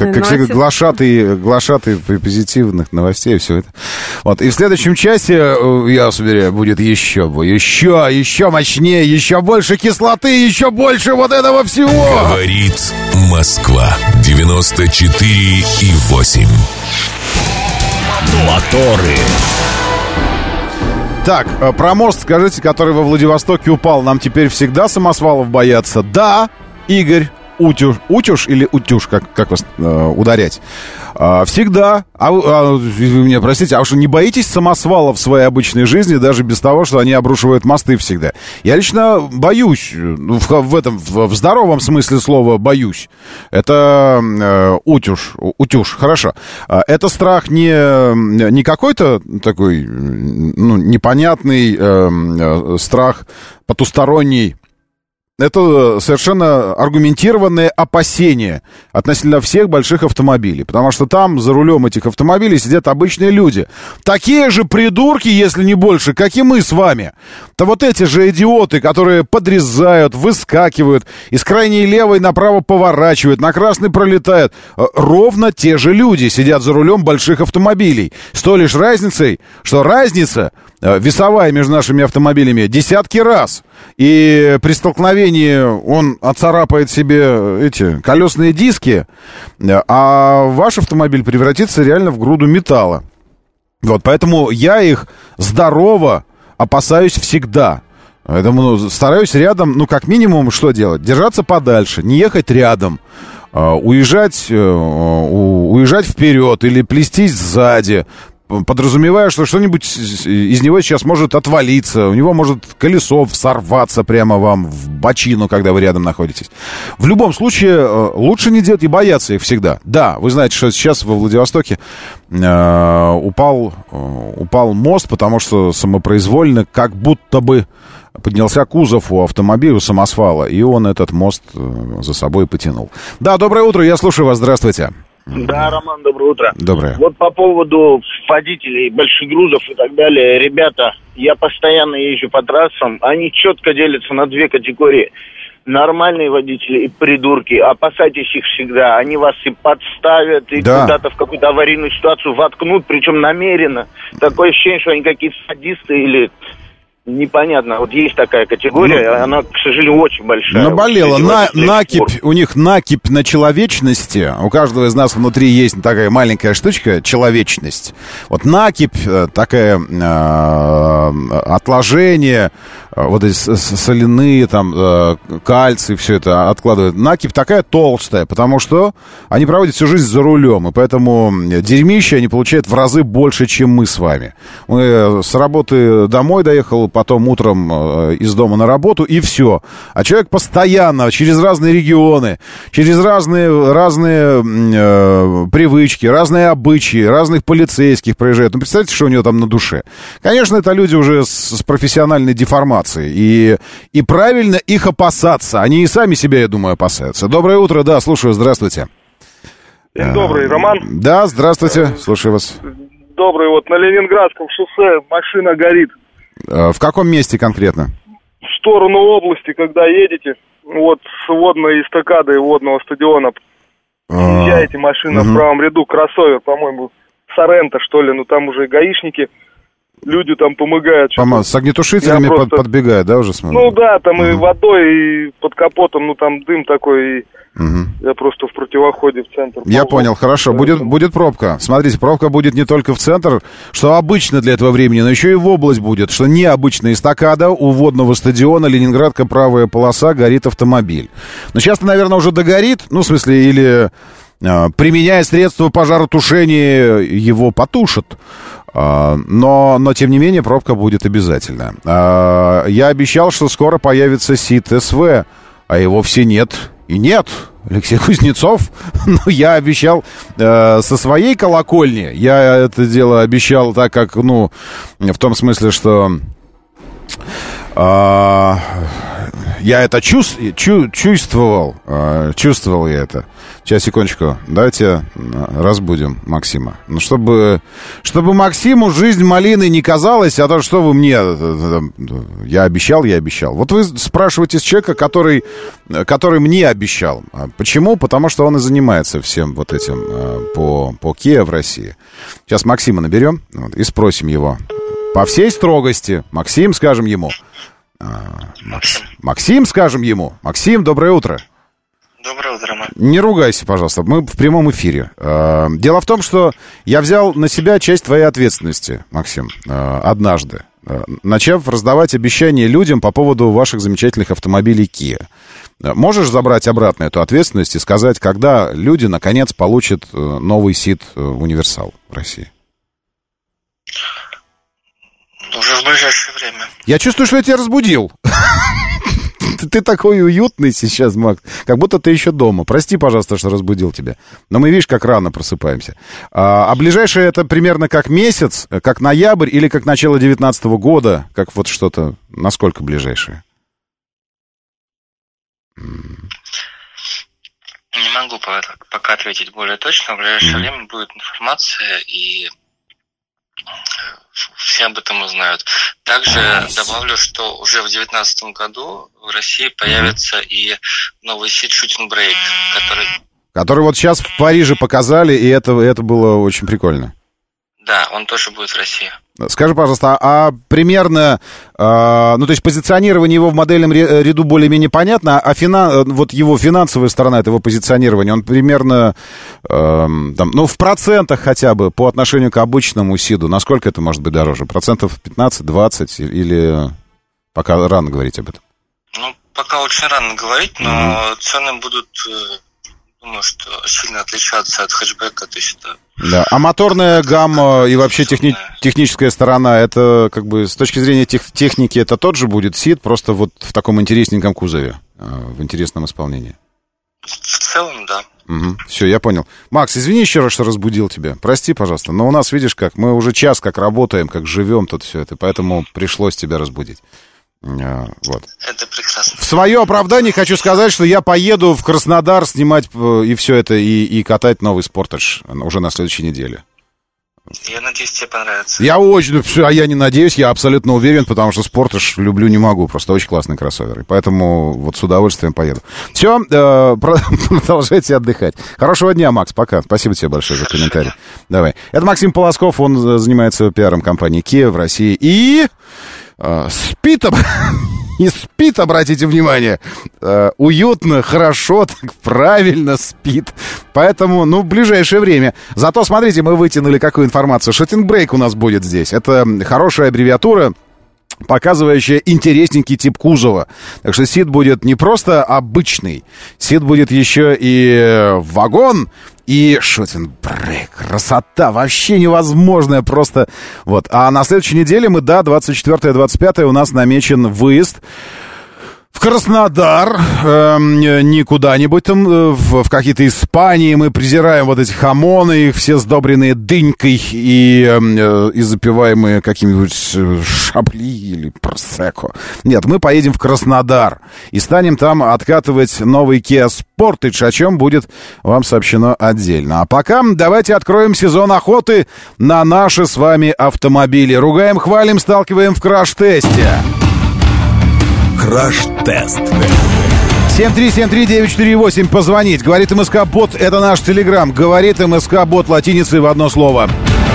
глашатый позитивных новостей, все это. Вот, и в следующем часе, я вас уверяю, будет еще мощнее, еще больше кислоты, еще больше вот этого всего. Говорит Москва, 94,8. Моторы. Так, про мост, скажите, который во Владивостоке упал, нам теперь всегда самосвалов боятся? Да, Игорь Утюж или Утюж, как вас ударять? Всегда. Вы меня простите, а вы что, не боитесь самосвалов в своей обычной жизни, даже без того, что они обрушивают мосты всегда? Я лично боюсь, в здоровом смысле слова боюсь. Это утюж, хорошо. Это страх не какой-то такой, непонятный страх потусторонний. Это совершенно аргументированное опасение относительно всех больших автомобилей. Потому что там за рулем этих автомобилей сидят обычные люди. Такие же придурки, если не больше, как и мы с вами. То вот эти же идиоты, которые подрезают, выскакивают, из крайней левой направо поворачивают, на красный пролетают. Ровно те же люди сидят за рулем больших автомобилей. С той лишь разницей, что разница весовая между нашими автомобилями десятки раз. И при столкновении он отцарапает себе эти колесные диски, а ваш автомобиль превратится реально в груду металла. Вот, поэтому я их здорово опасаюсь всегда. Поэтому стараюсь рядом, как минимум, что делать? Держаться подальше, не ехать рядом, уезжать вперед или плестись сзади, подразумевая, что что-нибудь из него сейчас может отвалиться, у него может колесо сорваться прямо вам в бочину, когда вы рядом находитесь. В любом случае, лучше не делать и бояться их всегда. Да, вы знаете, что сейчас во Владивостоке упал мост, потому что самопроизвольно как будто бы поднялся кузов у автомобиля, у самосвала, и он этот мост за собой потянул. Да, доброе утро, я слушаю вас, здравствуйте. Да, Роман, доброе утро. Доброе. Вот по поводу водителей больших грузов и так далее, ребята, я постоянно езжу по трассам, они четко делятся на две категории. Нормальные водители и придурки, опасайтесь их всегда, они вас и подставят, и куда-то в какую-то аварийную ситуацию воткнут, причем намеренно. Такое ощущение, что они какие-то садисты или... непонятно. Вот есть такая категория, она, к сожалению, очень большая. Наболела. Накипь, у них накипь на человечности. У каждого из нас внутри есть такая маленькая штучка, человечность. Вот накипь, такое отложение, вот эти соляные, там, кальций, все это откладывают. Накипь такая толстая, потому что они проводят всю жизнь за рулем, и поэтому дерьмища они получают в разы больше, чем мы с вами. Мы с работы домой доехал, потом утром из дома на работу, и все. А человек постоянно, через разные регионы, через разные привычки, разные обычаи, разных полицейских проезжает. Ну, представьте, что у него там на душе. Конечно, это люди уже с профессиональной деформацией. И правильно их опасаться. Они и сами себя, я думаю, опасаются. Доброе утро, да, слушаю, здравствуйте. День добрый, Роман. Да, здравствуйте, слушаю вас. Добрый, вот на Ленинградском шоссе машина горит. В каком месте конкретно? В сторону области, когда едете, вот с водной эстакады водного стадиона, съезжаете, машина в правом ряду, кроссовер, по-моему, Соренто, что ли, ну там уже гаишники, люди там помогают. С огнетушителями просто подбегают, да, уже смотрю? Ну да, там и водой, и под капотом, ну там дым такой, и я просто в противоходе в центр. Я понял, хорошо, будет пробка. Смотрите, пробка будет не только в центр, что обычно для этого времени, но еще и в область будет, что необычная эстакада у водного стадиона, Ленинградка, правая полоса, горит автомобиль. Но сейчас, наверное, уже догорит, ну, в смысле, или применяя средства пожаротушения, его потушат. Но, тем не менее, пробка будет обязательно. Я обещал, что скоро появится СИД-СВ, а его все нет. И нет, Алексей Кузнецов, но я обещал со своей колокольни, я это дело обещал так, как, ну, в том смысле, что я это чувствовал я это. Сейчас, секундочку, давайте разбудим Максима. Ну, чтобы Максиму жизнь малиной не казалась, а то, что вы мне... Я обещал. Вот вы спрашиваете с человека, который мне обещал. Почему? Потому что он и занимается всем вот этим по Kia в России. Сейчас Максима наберем и спросим его. По всей строгости. Максим, скажем ему. Максим, скажем ему. Максим, доброе утро. Доброе утро, Роман. Не ругайся, пожалуйста, мы в прямом эфире. Дело в том, что я взял на себя часть твоей ответственности, Максим, однажды, начав раздавать обещания людям по поводу ваших замечательных автомобилей Kia. Можешь забрать обратно эту ответственность и сказать, когда люди, наконец, получат новый СИД «Универсал» в России? Уже в ближайшее время. Я чувствую, что я тебя разбудил. Ты такой уютный сейчас, Макс, как будто ты еще дома. Прости, пожалуйста, что разбудил тебя. Но мы, видишь, как рано просыпаемся. А ближайшее это примерно как месяц, как ноябрь или как начало 2019 года, как вот что-то, насколько ближайшее? Не могу пока ответить более точно. В ближайшее время будет информация, и все об этом узнают. Также добавлю, что уже в 2019 году в России появится и новый СИД Shooting Brake, который вот сейчас в Париже показали, и это было очень прикольно. Да, он тоже будет в России. Скажи, пожалуйста, а примерно, ну, то есть позиционирование его в модельном ряду более-менее понятно, а вот его финансовая сторона этого позиционирования, он примерно, там, ну, в процентах хотя бы по отношению к обычному СИДу, насколько это может быть дороже? Процентов 15-20 или пока рано говорить об этом? Ну, пока очень рано говорить, но цены будут, думаю, что сильно отличаться от хэтчбека, то есть это... Да, а моторная гамма и вообще техническая сторона, это как бы с точки зрения техники, это тот же будет СИД, просто вот в таком интересненьком кузове, в интересном исполнении? В целом, да. Все, я понял. Макс, извини еще раз, что разбудил тебя. Прости, пожалуйста, но у нас, видишь как, мы уже час как работаем, как живем тут все это, поэтому пришлось тебя разбудить. Вот. Это прекрасно. В свое оправдание хочу сказать, что я поеду в Краснодар снимать и все это, и катать новый Sportage уже на следующей неделе. Я надеюсь, тебе понравится. Я не надеюсь, я абсолютно уверен, потому что Sportage люблю не могу, просто очень классный кроссовер, и поэтому вот с удовольствием поеду. Все, продолжайте отдыхать. Хорошего дня, Макс, пока. Спасибо тебе большое за комментарий. Давай. Это Максим Полосков, он занимается пиаром компании Kia в России, и... спит, и спит, обратите внимание, уютно, хорошо, так правильно спит. Поэтому, в ближайшее время. Зато, смотрите, мы вытянули какую информацию. Шутинг-брейк у нас будет здесь. Это хорошая аббревиатура, показывающая интересненький тип кузова. Так что СИД будет не просто обычный, СИД будет еще и вагон, и шутинг-брейк. Красота вообще невозможная просто. Вот. А на следующей неделе мы, 24-25 у нас намечен выезд в Краснодар, не куда-нибудь там, в какие-то Испании. Мы презираем вот эти хамоны, их все сдобренные дынькой и запиваемые какими-нибудь шабли или просекко. Нет, мы поедем в Краснодар и станем там откатывать новый Kia Sportage, о чем будет вам сообщено отдельно. А пока давайте откроем сезон охоты на наши с вами автомобили. Ругаем, хвалим, сталкиваем в краш-тесте. Краш-тест. 7373948. Позвонить. Говорит МСК-бот. Это наш телеграм. Говорит МСК-бот латиницей в одно слово.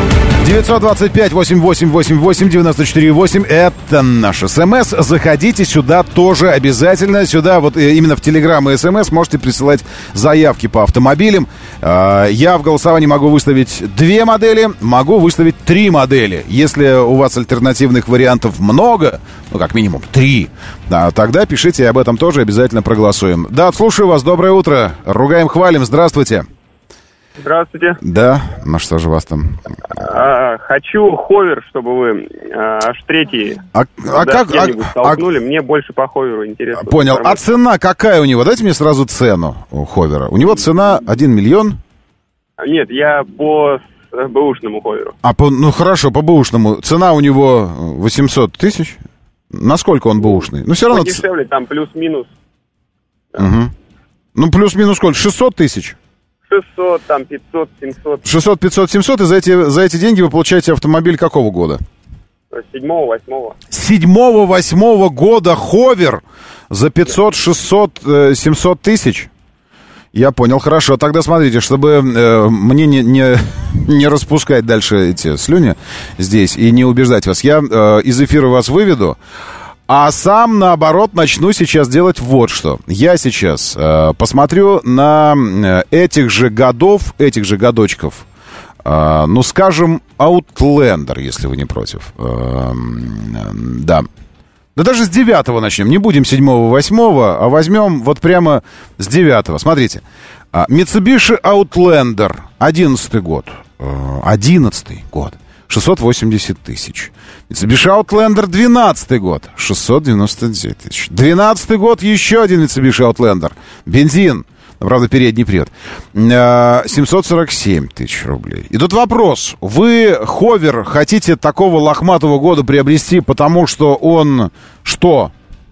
925-8888-94-8. Это наш СМС. Заходите сюда тоже обязательно. Сюда вот именно в Телеграм и СМС можете присылать заявки по автомобилям. Я в голосовании могу выставить 2 модели, могу выставить 3 модели. Если у вас альтернативных вариантов много, как минимум 3, тогда пишите об этом тоже, обязательно проголосуем. Да, слушаю вас. Доброе утро. Ругаем, хвалим. Здравствуйте. Здравствуйте. Да, что же у вас там? Хочу ховер, чтобы вы аж третий где-нибудь столкнули. Мне больше по ховеру интересно. Понял. А цена какая у него? Дайте мне сразу цену у ховера. У него цена 1 миллион? Нет, я по бэушному ховеру. Хорошо, по бэушному. Цена у него 800 тысяч? Насколько он бэушный? Все равно... Дешевле, там плюс-минус. Угу. Плюс-минус сколько? 600 тысяч? 600, там 500, 700. 600, 500, 700, и за эти деньги вы получаете автомобиль какого года? 7-8. 7-8 года ховер за 500, 600, 700 тысяч? Я понял, хорошо. Тогда смотрите, чтобы мне не распускать дальше эти слюни здесь и не убеждать вас, я из эфира вас выведу. А сам, наоборот, начну сейчас делать вот что. Я сейчас посмотрю на этих же годочков, скажем, Outlander, если вы не против. Да. Да даже с 9-го начнем. Не будем 7-го, 8-го, а возьмем вот прямо с 9-го. Смотрите. Mitsubishi Outlander, 11-й год. 11-й год. 680 тысяч. Mitsubishi Outlander, 12-й год. 699 тысяч. 12-й год, еще один Mitsubishi Outlander. Бензин. Правда, передний привод. 747 тысяч рублей. И тут вопрос. Вы ховер хотите такого лохматого года приобрести, потому что он что?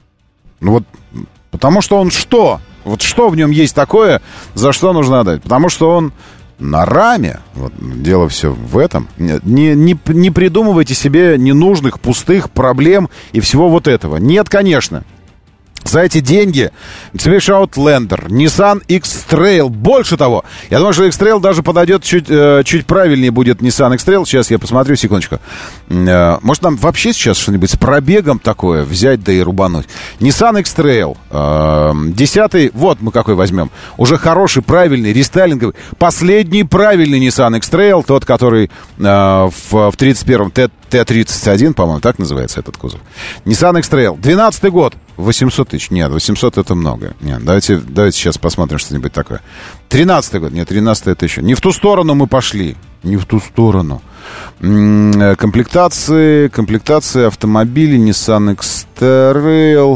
Потому что он что? Вот что в нем есть такое, за что нужно отдать? Потому что он на раме. Вот, дело все в этом. Не придумывайте себе ненужных, пустых проблем и всего вот этого. Нет, конечно. За эти деньги Mitsubishi Outlander, Nissan X-Trail. Больше того, я думаю, что X-Trail даже подойдет чуть правильнее будет Nissan X-Trail. Сейчас я посмотрю, секундочку. Может, нам вообще сейчас что-нибудь с пробегом такое взять, да и рубануть. Nissan X-Trail, 10-й, вот мы какой возьмем. Уже хороший, правильный, рестайлинговый. Последний правильный Nissan X-Trail, тот, который в 31-м Т-31, по-моему, так называется этот кузов. Nissan X-Trail, 12-й год. 800 тысяч. Нет, 800 это много. Нет, давайте сейчас посмотрим что-нибудь такое. 13-й год. Нет, 13-й это еще. Не в ту сторону мы пошли. Не в ту сторону. Комплектации автомобилей Nissan X-Trail.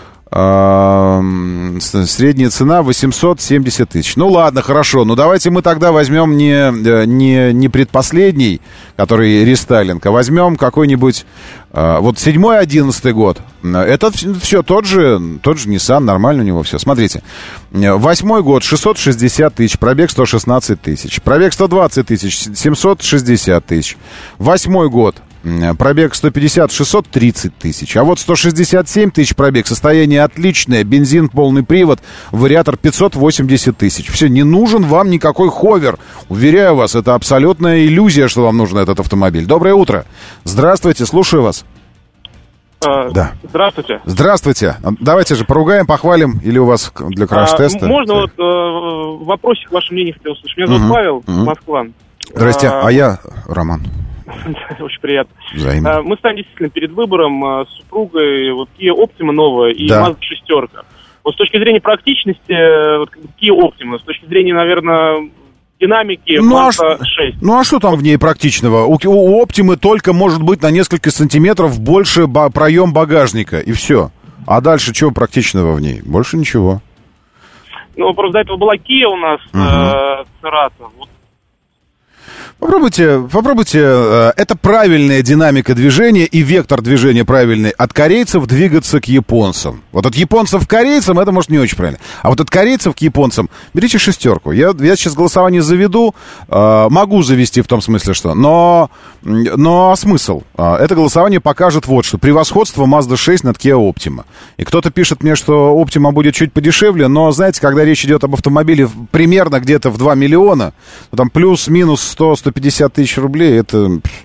Средняя цена 870 тысяч. Ну ладно, хорошо. Ну давайте мы тогда возьмем не предпоследний, который рестайлинг, а возьмем какой-нибудь вот 7-11 год. Это все тот же Nissan, нормально у него все. Смотрите, 8-й год 660 тысяч, пробег 116 тысяч, пробег 120 тысяч, 760 тысяч. 8-й год пробег 150, 630 тысяч. А вот 167 тысяч пробег, состояние отличное, бензин, полный привод, вариатор 580 тысяч. Все, не нужен вам никакой ховер. Уверяю вас, это абсолютная иллюзия, что вам нужен этот автомобиль. Доброе утро. Здравствуйте, слушаю вас. Да. Здравствуйте. Здравствуйте. Давайте же поругаем, похвалим, или у вас для краш-теста? Можно вопросик, ваше мнение хотел услышать. Меня зовут Павел, Москва. Здрасте, а я Роман. Очень приятно. Взаимно. Мы стоим действительно перед выбором с супругой Kia Optima новая и Mazda 6. Вот с точки зрения практичности, Kia Optima, с точки зрения, наверное, динамики, Mazda 6. Ну а что там в ней практичного? У Optima только может быть на несколько сантиметров больше проем багажника, и все. А дальше чего практичного в ней? Больше ничего. Ну, просто до этого была Kia у нас, Cerato. Вот. Попробуйте, это правильная динамика движения и вектор движения правильный. От корейцев двигаться к японцам. Вот от японцев к корейцам это, может, не очень правильно. А вот от корейцев к японцам берите 6. Я сейчас голосование заведу, могу завести в том смысле, что... Но смысл? Это голосование покажет вот что. Превосходство Mazda 6 над Kia Optima. И кто-то пишет мне, что Optima будет чуть подешевле, но, знаете, когда речь идет об автомобиле примерно где-то в 2 миллиона, там плюс-минус 100-150 тысяч рублей, это...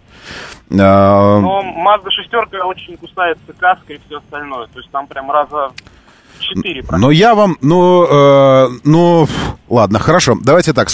Но Mazda 6 очень кусается каской и все остальное. То есть там прям раза 4. Но я вам... ладно, хорошо. Давайте так.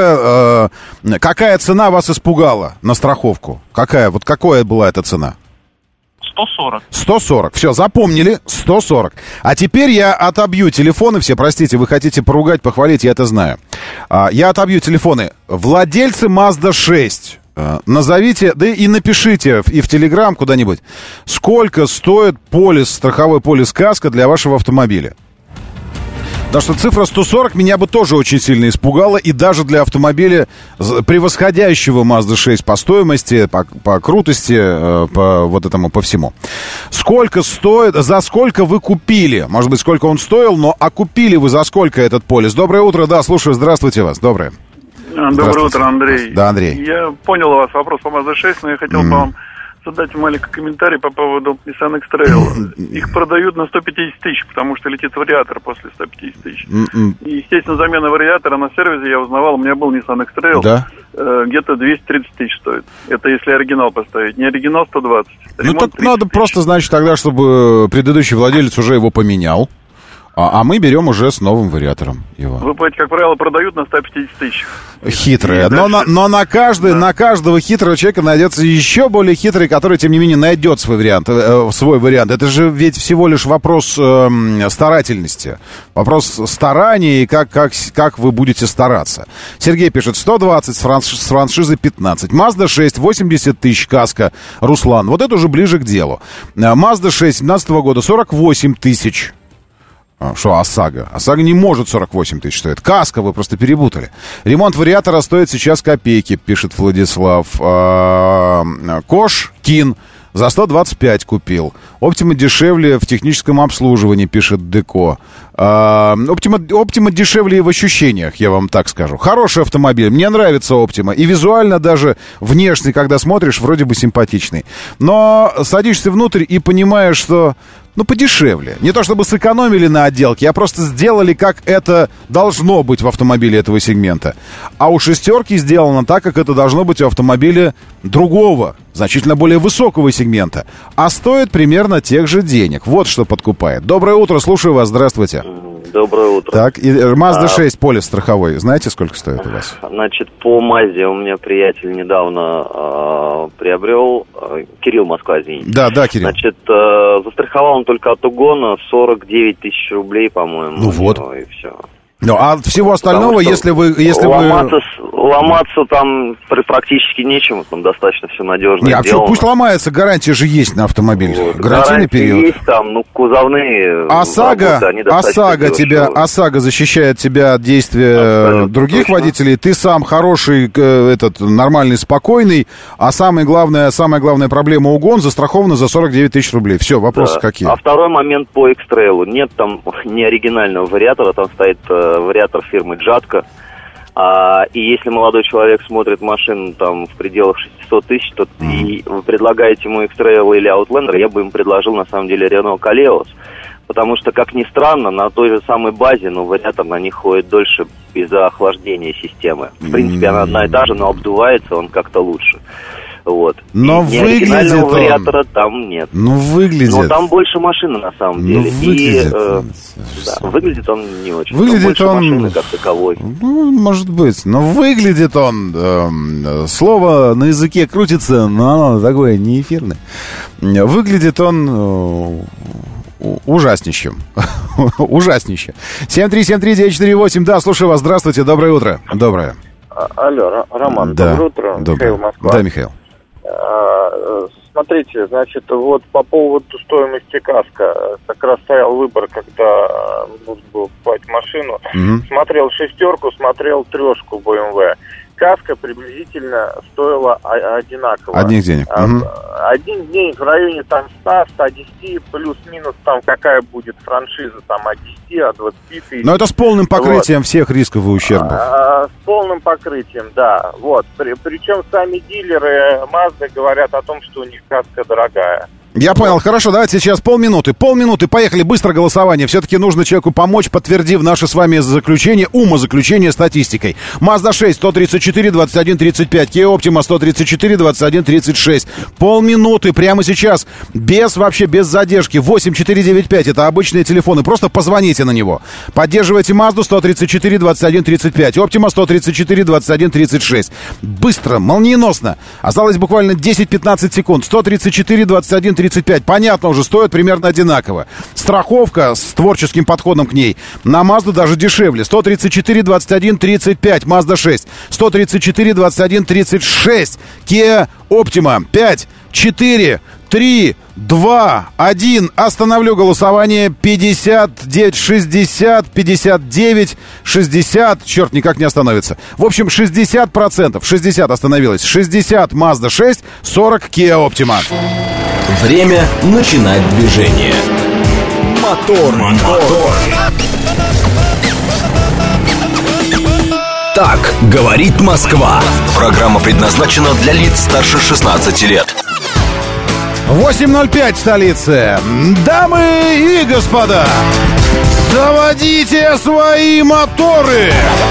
Какая цена вас испугала на страховку? Какая была эта цена? 140. 140. Все, запомнили. 140. А теперь я отобью телефоны. Все, простите, вы хотите поругать, похвалить, я это знаю. Я отобью телефоны. Владельцы Mazda 6. Назовите, да и напишите и в Телеграм куда-нибудь, сколько стоит страховой полис каска для вашего автомобиля. Потому что цифра 140 меня бы тоже очень сильно испугала, и даже для автомобиля, превосходящего Mazda 6 по стоимости, по крутости, по всему. Сколько стоит, за сколько вы купили? Может быть, сколько он стоил, но купили вы за сколько этот полис? Доброе утро, да, слушаю, здравствуйте вас, доброе. Доброе утро, Андрей. Да, Андрей. Я понял у вас вопрос по Mazda 6, но я хотел бы вам задать маленький комментарий по поводу Nissan X-Trail. Их продают на 150 тысяч, потому что летит вариатор после 150 тысяч. И, естественно, замена вариатора на сервисе я узнавал, у меня был Nissan X-Trail, да? Где-то 230 тысяч стоит. Это если оригинал поставить. Не оригинал 120. Ну, так надо просто, значит, тогда, чтобы предыдущий владелец уже его поменял. А мы берем уже с новым вариатором его. Вы, как правило, продают на 150 тысяч. Хитрые. Но на каждого хитрого человека найдется еще более хитрый, который, тем не менее, найдет свой вариант. Это же ведь всего лишь вопрос старательности. Вопрос старания и как вы будете стараться. Сергей пишет, 120 с франшизы 15. Mazda 6, 80 тысяч каска. Руслан, вот это уже ближе к делу. Mazda 6 17 года, 48 тысяч. Что, ОСАГО? ОСАГО не может 48 тысяч стоить. Каска, вы просто перепутали. Ремонт вариатора стоит сейчас копейки, пишет Владислав. Кош, Кин, за 125 купил. Optima дешевле в техническом обслуживании, пишет Деко. Optima дешевле и в ощущениях, я вам так скажу. Хороший автомобиль, мне нравится Optima. И визуально даже внешне, когда смотришь, вроде бы симпатичный. Но садишься внутрь и понимаешь, что... подешевле. Не то чтобы сэкономили на отделке, а просто сделали, как это должно быть в автомобиле этого сегмента. А у 6 сделано так, как это должно быть у автомобиля другого, значительно более высокого сегмента. А стоит примерно тех же денег. Вот что подкупает. Доброе утро, слушаю вас, здравствуйте. Доброе утро. Так, и Mazda 6 полис страховой. Знаете, сколько стоит у вас? Значит, по Mazda у меня приятель недавно приобрел. Кирилл, Москва, извините. Да, Кирилл. Значит, застраховал он только от угона 49 тысяч рублей, по-моему. Ну вот. И все. А всего остального, если вы... Ломаться там практически нечем, там достаточно все надежно сделано. Пусть ломается, гарантия же есть на автомобиль. Вот, гарантийный период. Есть там, кузовные... ОСАГО защищает тебя от действия других водителей. Ты сам хороший, нормальный, спокойный. А самая главная проблема угон застрахована за 49 тысяч рублей. Все, вопросы какие? А второй момент по X-Trail. Нет там не оригинального вариатора, там стоит вариатор фирмы Джатко. И если молодой человек смотрит машину там в пределах 600 тысяч, то и вы предлагаете ему X-Trail или Outlander, я бы им предложил на самом деле Renault Koleos. Потому что, как ни странно, на той же самой базе, но вариатор на них ходит дольше из-за охлаждения системы. В принципе, она одна и та же, но обдувается он как-то лучше. Вот. Но выглядит он... вариатора там нет. Ну, выглядит... Но там больше машины, на самом деле. Выглядит... выглядит он не очень. Выглядит он... машины как таковой. Ну, может быть. Но выглядит он... слово на языке крутится, но оно такое не эфирное. Выглядит он... ужаснищем. Ужаснище. 7373948. Да, слушаю вас. Здравствуйте. Доброе утро. Доброе. Алло, Роман, да. Доброе утро. Доброе. Михаил, Москва. Да, Михаил. Смотрите, значит, вот по поводу стоимости каска. Как раз стоял выбор, когда нужно было покупать машину. Смотрел шестерку, смотрел трешку BMW. Каска приблизительно стоила одинаково. Одних денег. Один денег в районе там 100-110, плюс-минус там какая будет франшиза там от 10, от 20 тысяч. Но это с полным покрытием всех рисков и ущербов. С полным покрытием, да. Вот. Причем сами дилеры Mazda говорят о том, что у них каска дорогая. Я понял, хорошо, давайте сейчас полминуты, поехали, быстро голосование. Все-таки нужно человеку помочь, подтвердив наше с вами заключение, умозаключение статистикой. Mazda 6, 134, 21, 35, Kia Optima, 134, 21, 36. Полминуты прямо сейчас, без задержки. 8495, это обычные телефоны, просто позвоните на него. Поддерживайте Mazda 134, 21, 35, Optima 134, 21, 36. Быстро, молниеносно. Осталось буквально 10-15 секунд. 134, 21, 35. Понятно уже, стоят примерно одинаково. Страховка с творческим подходом к ней на Mazda даже дешевле. 134, 21, 35. Mazda 6. 134, 21, 36. Kia Optima. 5, 4, 3, 2, 1. Остановлю голосование. 59, 60, 59, 60. Черт, никак не остановится. В общем, 60%. 60 остановилось. 60 Mazda 6, 40 Kia Optima. Время начинать движение. Мотор. Так говорит Москва. Программа предназначена для лиц старше 16 лет. 8:05 в столице. Дамы и господа, заводите свои моторы.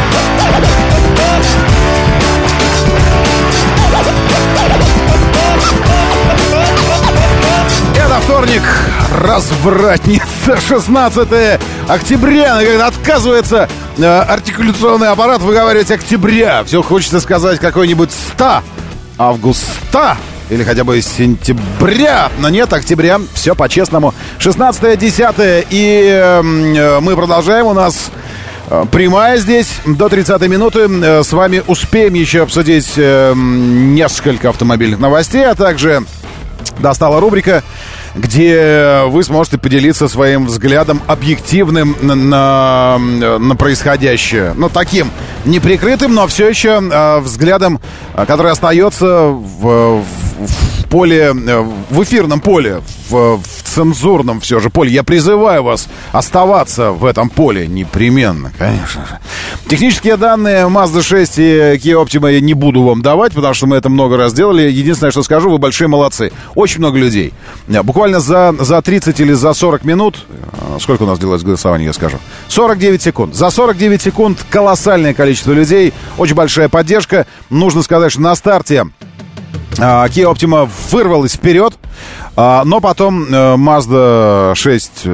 Это вторник, развратница, 16 октября. Когда отказывается артикуляционный аппарат выговаривать октября. Все хочется сказать какой-нибудь 100 августа или хотя бы сентября. Но нет, октября, все по-честному. 16-10 и мы продолжаем. У нас прямая здесь до 30-й минуты. С вами успеем еще обсудить несколько автомобильных новостей, а также достала рубрика, где вы сможете поделиться своим взглядом объективным на происходящее. Ну, таким неприкрытым, но все еще взглядом, который остается в поле, в эфирном поле, в цензурном все же поле. Я призываю вас оставаться в этом поле непременно, конечно же. Технические данные Mazda 6 и Kia Optima я не буду вам давать, потому что мы это много раз делали. Единственное, что скажу, вы большие молодцы. Очень много людей. Буквально за 30 или за 40 минут, сколько у нас длилось голосование, я скажу, 49 секунд. За 49 секунд колоссальное количество людей, очень большая поддержка. Нужно сказать, что на старте Kia Optima вырвалась вперед, но потом Mazda 6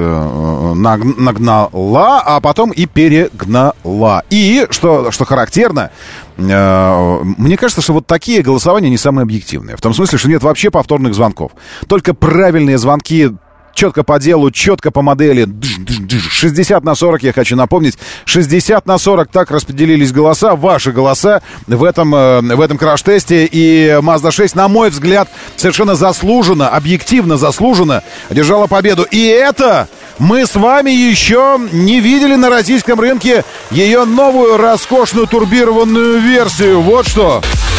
нагнала, а потом и перегнала. И, что характерно, мне кажется, что вот такие голосования не самые объективные. В том смысле, что нет вообще повторных звонков. Только правильные звонки, четко по делу, четко по модели. 60/40, я хочу напомнить. 60/40, так распределились голоса, ваши голоса в этом краш-тесте. И Mazda 6, на мой взгляд, совершенно заслуженно, объективно заслуженно одержала победу. И это мы с вами еще не видели на российском рынке ее новую роскошную турбированную версию. Вот что.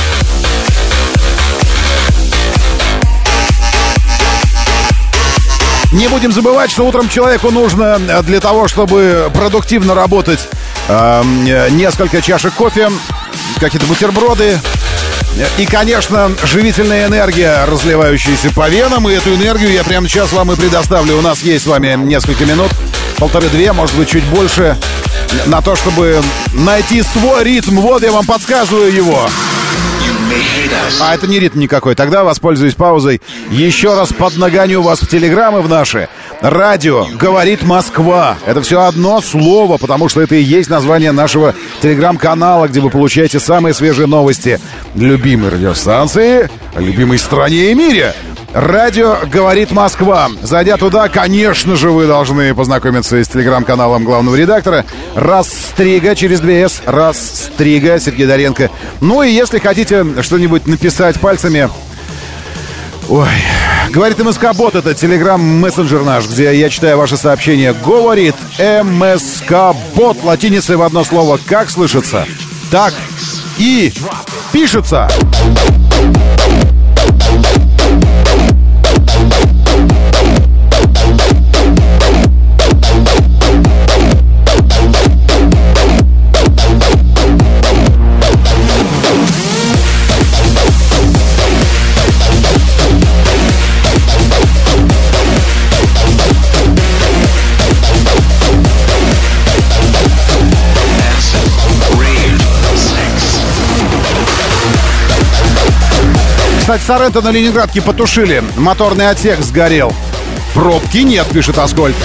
Не будем забывать, что утром человеку нужно для того, чтобы продуктивно работать, несколько чашек кофе, какие-то бутерброды и, конечно, живительная энергия, разливающаяся по венам. И эту энергию я прямо сейчас вам и предоставлю. У нас есть с вами несколько минут, 1,5-2, может быть, чуть больше, на то, чтобы найти свой ритм. Вот я вам подсказываю его. А это не ритм никакой. Тогда воспользуюсь паузой. Еще раз поднагоню вас в телеграммы в наши. Радио «Говорит Москва». Это все одно слово, потому что это и есть название нашего телеграм-канала, где вы получаете самые свежие новости любимой радиостанции, любимой стране и мире. Радио «Говорит Москва». Зайдя туда, конечно же, вы должны познакомиться с телеграм-каналом главного редактора Растрига через 2С. Растрига, Сергей Доренко. Ну и если хотите что-нибудь написать пальцами... Ой, говорит МСК-бот, это телеграм-мессенджер наш, где я читаю ваши сообщения. Говорит МСК-бот, латиницей в одно слово. Как слышится, так и пишется. Кстати, Соренто на Ленинградке потушили. Моторный отсек сгорел. Пробки нет, пишет Аскольд.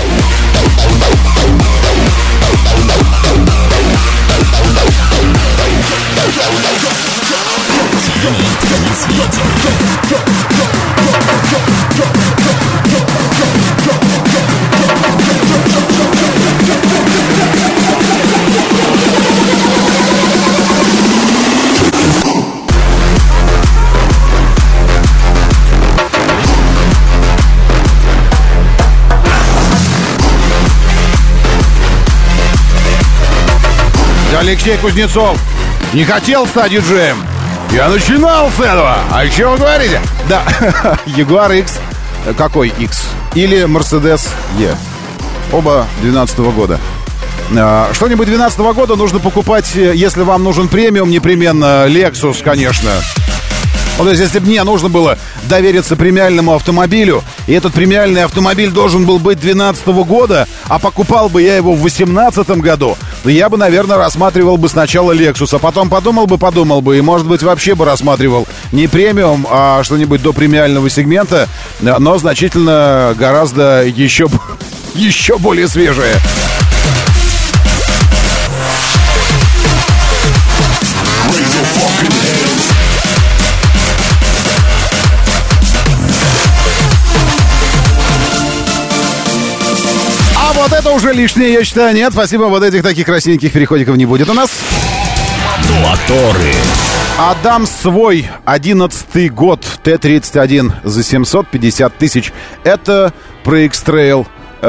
Алексей Кузнецов не хотел стать диджеем. Я начинал с этого. А еще вы говорите? Да, Jaguar X. Какой X? Или Mercedes E. Оба 2012 года. Что-нибудь 2012 года нужно покупать, если вам нужен премиум, непременно Lexus, конечно. Вот, то есть, если бы мне нужно было довериться премиальному автомобилю, и этот премиальный автомобиль должен был быть 2012 года, а покупал бы я его в 2018 году, то я бы, наверное, рассматривал бы сначала Lexus, а потом подумал бы, и, может быть, вообще бы рассматривал не премиум, а что-нибудь до премиального сегмента, но значительно гораздо еще более свежее. Вот это уже лишнее, я считаю. Нет, спасибо, вот этих таких красненьких переходиков не будет у нас. Моторы. Адам свой 11-й год, Т-31 за 750 тысяч. Это про X-Trail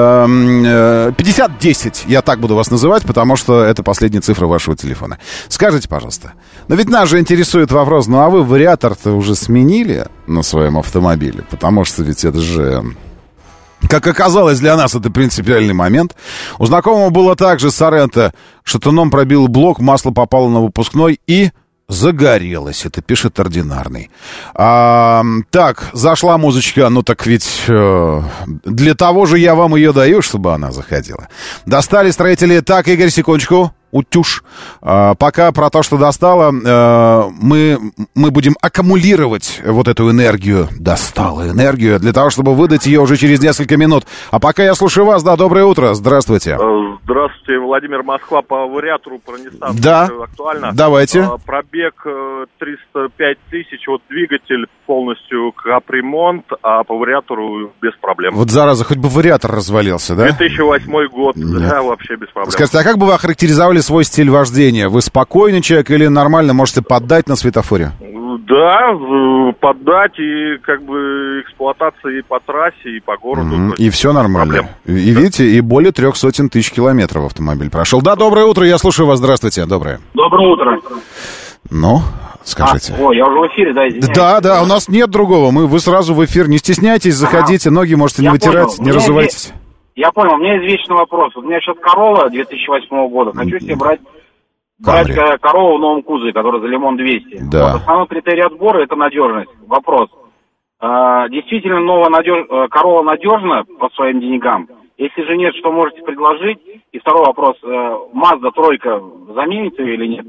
5010, я так буду вас называть, потому что это последняя цифра вашего телефона. Скажите, пожалуйста, но ведь нас же интересует вопрос, ну а вы вариатор-то уже сменили на своем автомобиле? Потому что ведь это же... Как оказалось, для нас это принципиальный момент. У знакомого было так же с Соренто. Шатуном пробил блок, масло попало на выпускной и загорелось. Это пишет Ординарный. Так, зашла музычка. Ну так ведь для того же я вам ее даю, чтобы она заходила. Достали строители. Так, Игорь, секундочку. Утюж. Пока про то, что достало, мы будем аккумулировать вот эту энергию. Достала энергию для того, чтобы выдать ее уже через несколько минут. А пока я слушаю вас. Да, доброе утро. Здравствуйте. Здравствуйте, Владимир, Москва. По вариатору про Nissan. Да, актуально. Давайте. Пробег 305 тысяч. Вот двигатель полностью капремонт, а по вариатору без проблем. Вот зараза, хоть бы вариатор развалился, да? 2008 год, да, вообще без проблем. Скажите, а как бы вы охарактеризовали свой стиль вождения? Вы спокойный человек или нормально можете поддать на светофоре? Да, поддать и как бы эксплуатация и по трассе, и по городу. И все нормально. И видите, и более 300 тысяч километров автомобиль прошел. Да, доброе утро, я слушаю вас, здравствуйте, доброе. Доброе утро. Ну, скажите. Я уже в эфире, да, извиняюсь. Да, у нас нет другого, вы сразу в эфир, не стесняйтесь, заходите, ноги можете не вытирать, не разувайтесь. Я понял, у меня есть вечный вопрос. У меня сейчас Corolla 2008 года, хочу себе брать Corolla в новом кузове, который за Лимон 200. Да. Вот основной критерий отбора — это надежность. Вопрос. Действительно, Corolla надежна по своим деньгам? Если же нет, что можете предложить? И второй вопрос. Mazda 3 заменит ее или нет?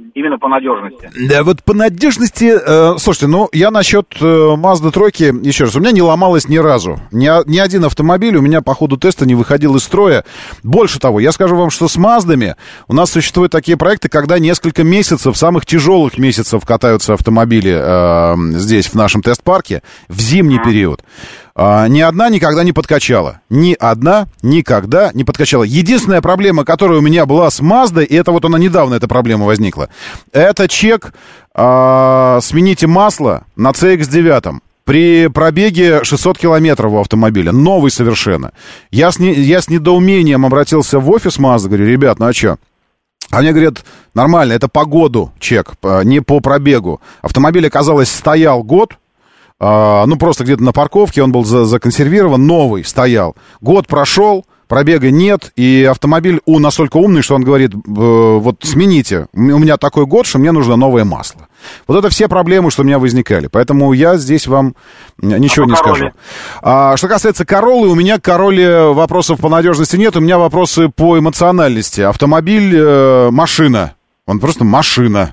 именно по надежности. Да, вот по надежности, слушайте, ну, я насчет Mazda тройки, еще раз, у меня не ломалось ни разу. Ни один автомобиль у меня по ходу теста не выходил из строя. Больше того, я скажу вам, что с Маздами у нас существуют такие проекты, когда несколько месяцев, самых тяжелых месяцев катаются автомобили здесь, в нашем тест-парке, в зимний период. Ни одна никогда не подкачала. Ни одна никогда не подкачала. Единственная проблема, которая у меня была с Маздой, и это вот она недавно, эта проблема возникла, это чек «Смените масло» на CX-9. При пробеге 600 километров у автомобиля. Новый совершенно. Я с недоумением обратился в офис Mazda, говорю, ребят, ну а что? А мне говорят, нормально, это по году чек, не по пробегу. Автомобиль, оказалось, стоял год. Ну, просто где-то на парковке, он был законсервирован, новый стоял. Год прошел, пробега нет, и автомобиль настолько умный, что он говорит, вот смените, у меня такой год, что мне нужно новое масло. Вот это все проблемы, что у меня возникали. Поэтому я здесь вам ничего не скажу. Что касается Короллы, у меня к Королле вопросов по надежности нет, у меня вопросы по эмоциональности. Автомобиль, машина, он просто машина.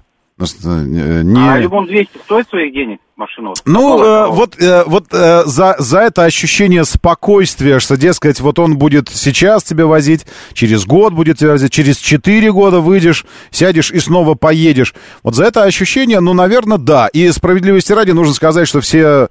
А ремонт 200 стоит своих денег? Машину? Ну, вот за это ощущение спокойствия, что, дескать, вот он будет сейчас тебя возить, через год будет тебя возить, через 4 года выйдешь, сядешь и снова поедешь. Вот за это ощущение, ну, наверное, да. И справедливости ради нужно сказать, что все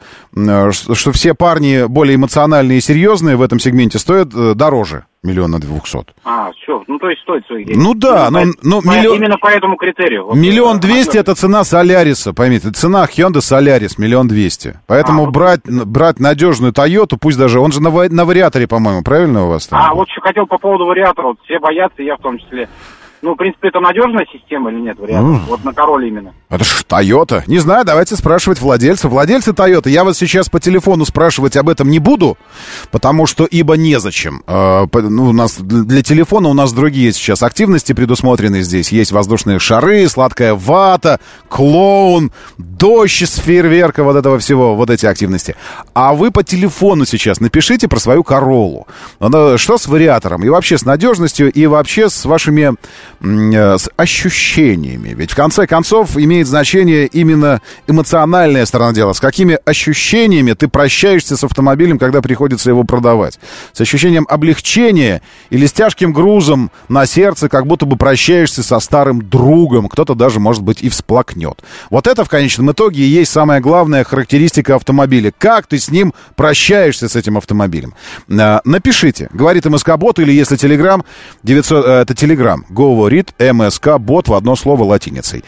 парни более эмоциональные и серьезные в этом сегменте стоят дороже 1 200 000. Все, ну, то есть стоит своих денег. Ну, да, именно по этому критерию. 1 200 000 это цена Соляриса, поймите, цена Hyundai Solaris 1 200 000. Поэтому брать надежную Toyota, пусть даже, он же на вариаторе, по-моему, правильно у вас там? Вот еще хотел по поводу вариатора, вот все боятся, я в том числе. Ну, в принципе, это надежная система или нет вариатора? Вот на Королле именно. Это ж Toyota. Не знаю, давайте спрашивать владельцев. Владельцы Toyota, я вас сейчас по телефону спрашивать об этом не буду, потому что ибо незачем. У нас для телефона у нас другие сейчас активности предусмотрены здесь. Есть воздушные шары, сладкая вата, клоун, дождь из фейерверка, вот этого всего, вот эти активности. А вы по телефону сейчас напишите про свою Короллу. Что с вариатором? И вообще с надежностью, и вообще с вашими с ощущениями. Ведь в конце концов имеет значение именно эмоциональная сторона дела. С какими ощущениями ты прощаешься с автомобилем, когда приходится его продавать? С ощущением облегчения или с тяжким грузом на сердце, как будто бы прощаешься со старым другом. Кто-то даже, может быть, и всплакнет. Вот это в конечном итоге и есть самая главная характеристика автомобиля. Как ты с ним прощаешься, с этим автомобилем? Напишите. Говорит МСК-бот, или если Telegram, 900, это Telegram, говорит МСК-бот в одно слово латиницей.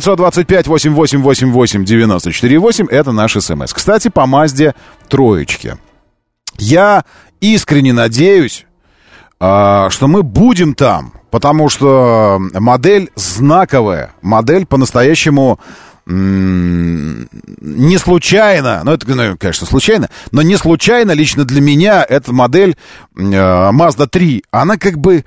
925-8888-94-8 это наш СМС. Кстати, по Мазде троечке. Я искренне надеюсь, что мы будем там, потому что модель знаковая, модель по-настоящему не случайно, ну это, конечно, случайно, но не случайно лично для меня эта модель Mazda 3, она как бы...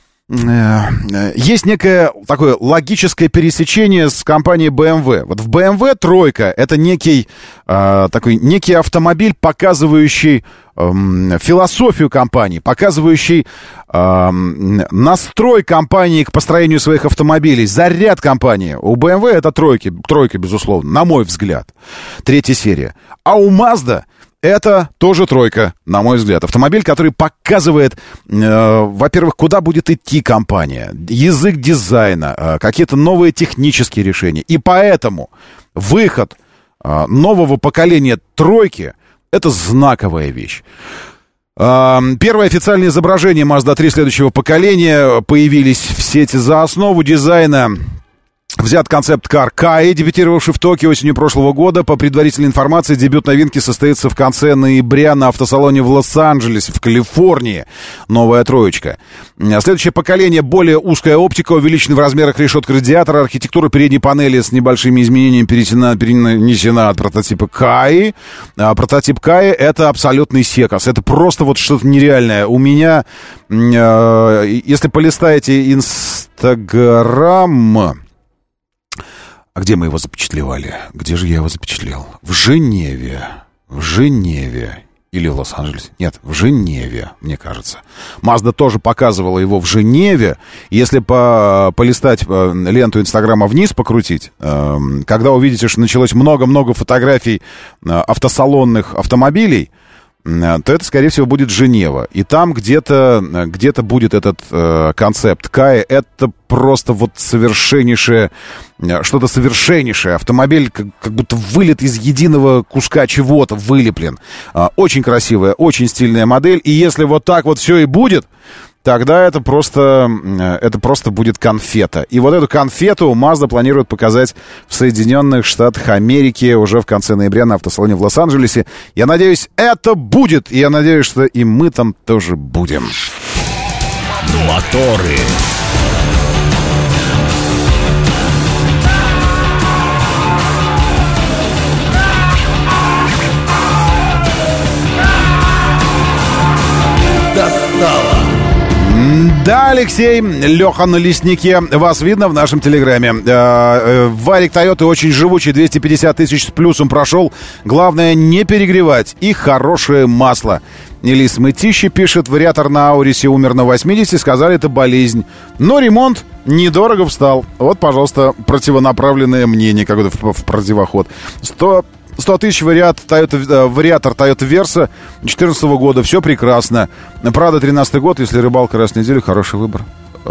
Есть некое такое логическое пересечение с компанией BMW. Вот в BMW тройка это некий автомобиль, показывающий философию компании, показывающий настрой компании к построению своих автомобилей, заряд компании. У BMW это тройка, безусловно, на мой взгляд. 3-я серия. А у Mazda это тоже тройка, на мой взгляд. Автомобиль, который показывает, во-первых, куда будет идти компания, язык дизайна, какие-то новые технические решения. И поэтому выход нового поколения тройки — это знаковая вещь. Первые официальные изображения Mazda 3 следующего поколения появились в сети. За основу дизайна взят концепт-кар Каи, дебютировавший в Токио осенью прошлого года. По предварительной информации, дебют новинки состоится в конце ноября на автосалоне в Лос-Анджелесе, в Калифорнии. Новая троечка. Следующее поколение — более узкая оптика, увеличена в размерах решетка радиатора, архитектура передней панели с небольшими изменениями перенесена от прототипа Каи. Прототип Каи — это абсолютный секас. Это просто вот что-то нереальное. У меня, если полистаете Инстаграм... А где мы его запечатлевали? Где же я его запечатлел? В Женеве. Или в Лос-Анджелесе? Нет, в Женеве, мне кажется. Mazda тоже показывала его в Женеве. Если полистать ленту Инстаграма вниз, покрутить, когда увидите, что началось много-много фотографий автосалонных автомобилей, то это, скорее всего, будет Женева. И там где-то будет этот концепт Кая. Это просто вот совершеннейшее, что-то совершеннейшее. Автомобиль как будто вылет из единого куска чего-то, вылеплен. Очень красивая, очень стильная модель. И если вот так вот все и будет, тогда это просто будет конфета. И вот эту конфету Mazda планирует показать в Соединенных Штатах Америки уже в конце ноября на автосалоне в Лос-Анджелесе. Я надеюсь, это будет. И я надеюсь, что и мы там тоже будем. Моторы. Да, Алексей, Леха на леснике. Вас видно в нашем телеграме. Варик Тойоты очень живучий, 250 тысяч с плюсом прошел. Главное не перегревать и хорошее масло. Элис Мытищи пишет, вариатор на Аурисе умер на 80, сказали, это болезнь. Но ремонт недорого встал. Вот, пожалуйста, противонаправленное мнение, какое-то в противоход. 100 тысяч вариатор Toyota Versa 2014 года. Все прекрасно. Правда, 13 год, если рыбалка раз в неделю, хороший выбор.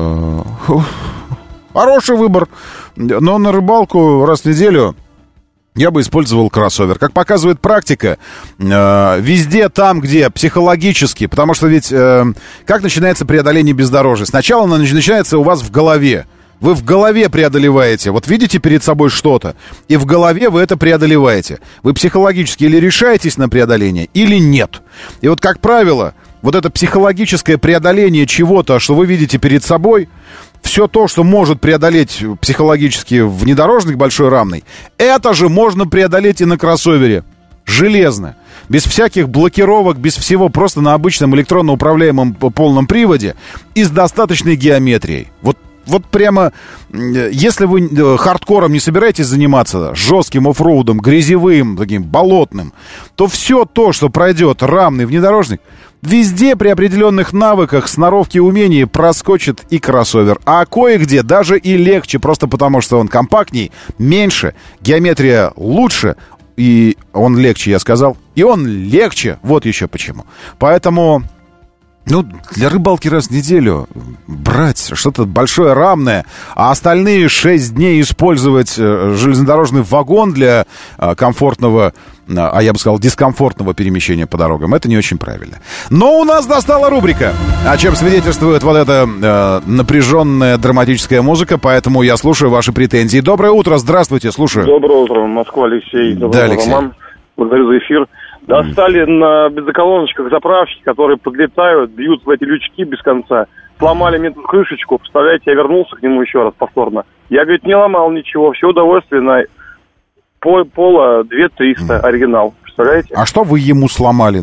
Хороший выбор. Но на рыбалку раз в неделю я бы использовал кроссовер. Как показывает практика, везде там, где психологически, потому что ведь как начинается преодоление бездорожья? Сначала оно начинается у вас в голове. Вы в голове преодолеваете. Вот видите перед собой что-то, и в голове вы это преодолеваете. Вы психологически или решаетесь на преодоление, или нет. И вот, как правило, вот это психологическое преодоление чего-то, что вы видите перед собой, все то, что может преодолеть психологически внедорожник большой рамный, это же можно преодолеть и на кроссовере. Железно. Без всяких блокировок, без всего, просто на обычном электронно управляемом полном приводе и с достаточной геометрией. Вот прямо, если вы хардкором не собираетесь заниматься, жестким оффроудом, грязевым, таким болотным, то все то, что пройдет рамный внедорожник, везде при определенных навыках, сноровке и умении проскочит и кроссовер. А кое-где даже и легче, просто потому что он компактней, меньше, геометрия лучше, и он легче, я сказал, и он легче, вот еще почему. Поэтому... для рыбалки раз в неделю брать что-то большое, рамное, а остальные 6 дней использовать железнодорожный вагон для комфортного, а я бы сказал, дискомфортного перемещения по дорогам, это не очень правильно. Но у нас достала рубрика, о чем свидетельствует вот эта напряженная драматическая музыка, поэтому я слушаю ваши претензии. Доброе утро, здравствуйте, слушаю. Доброе утро, Москва, Алексей. Да, Алексей. Роман. Благодарю за эфир. Достали на бензоколоночках заправщики, которые подлетают, бьют в эти лючки без конца. Сломали мне тут крышечку, представляете, я вернулся к нему еще раз повторно. Я, говорит, не ломал ничего, все удовольствие на пола 2300 оригинал, представляете? А что вы ему сломали?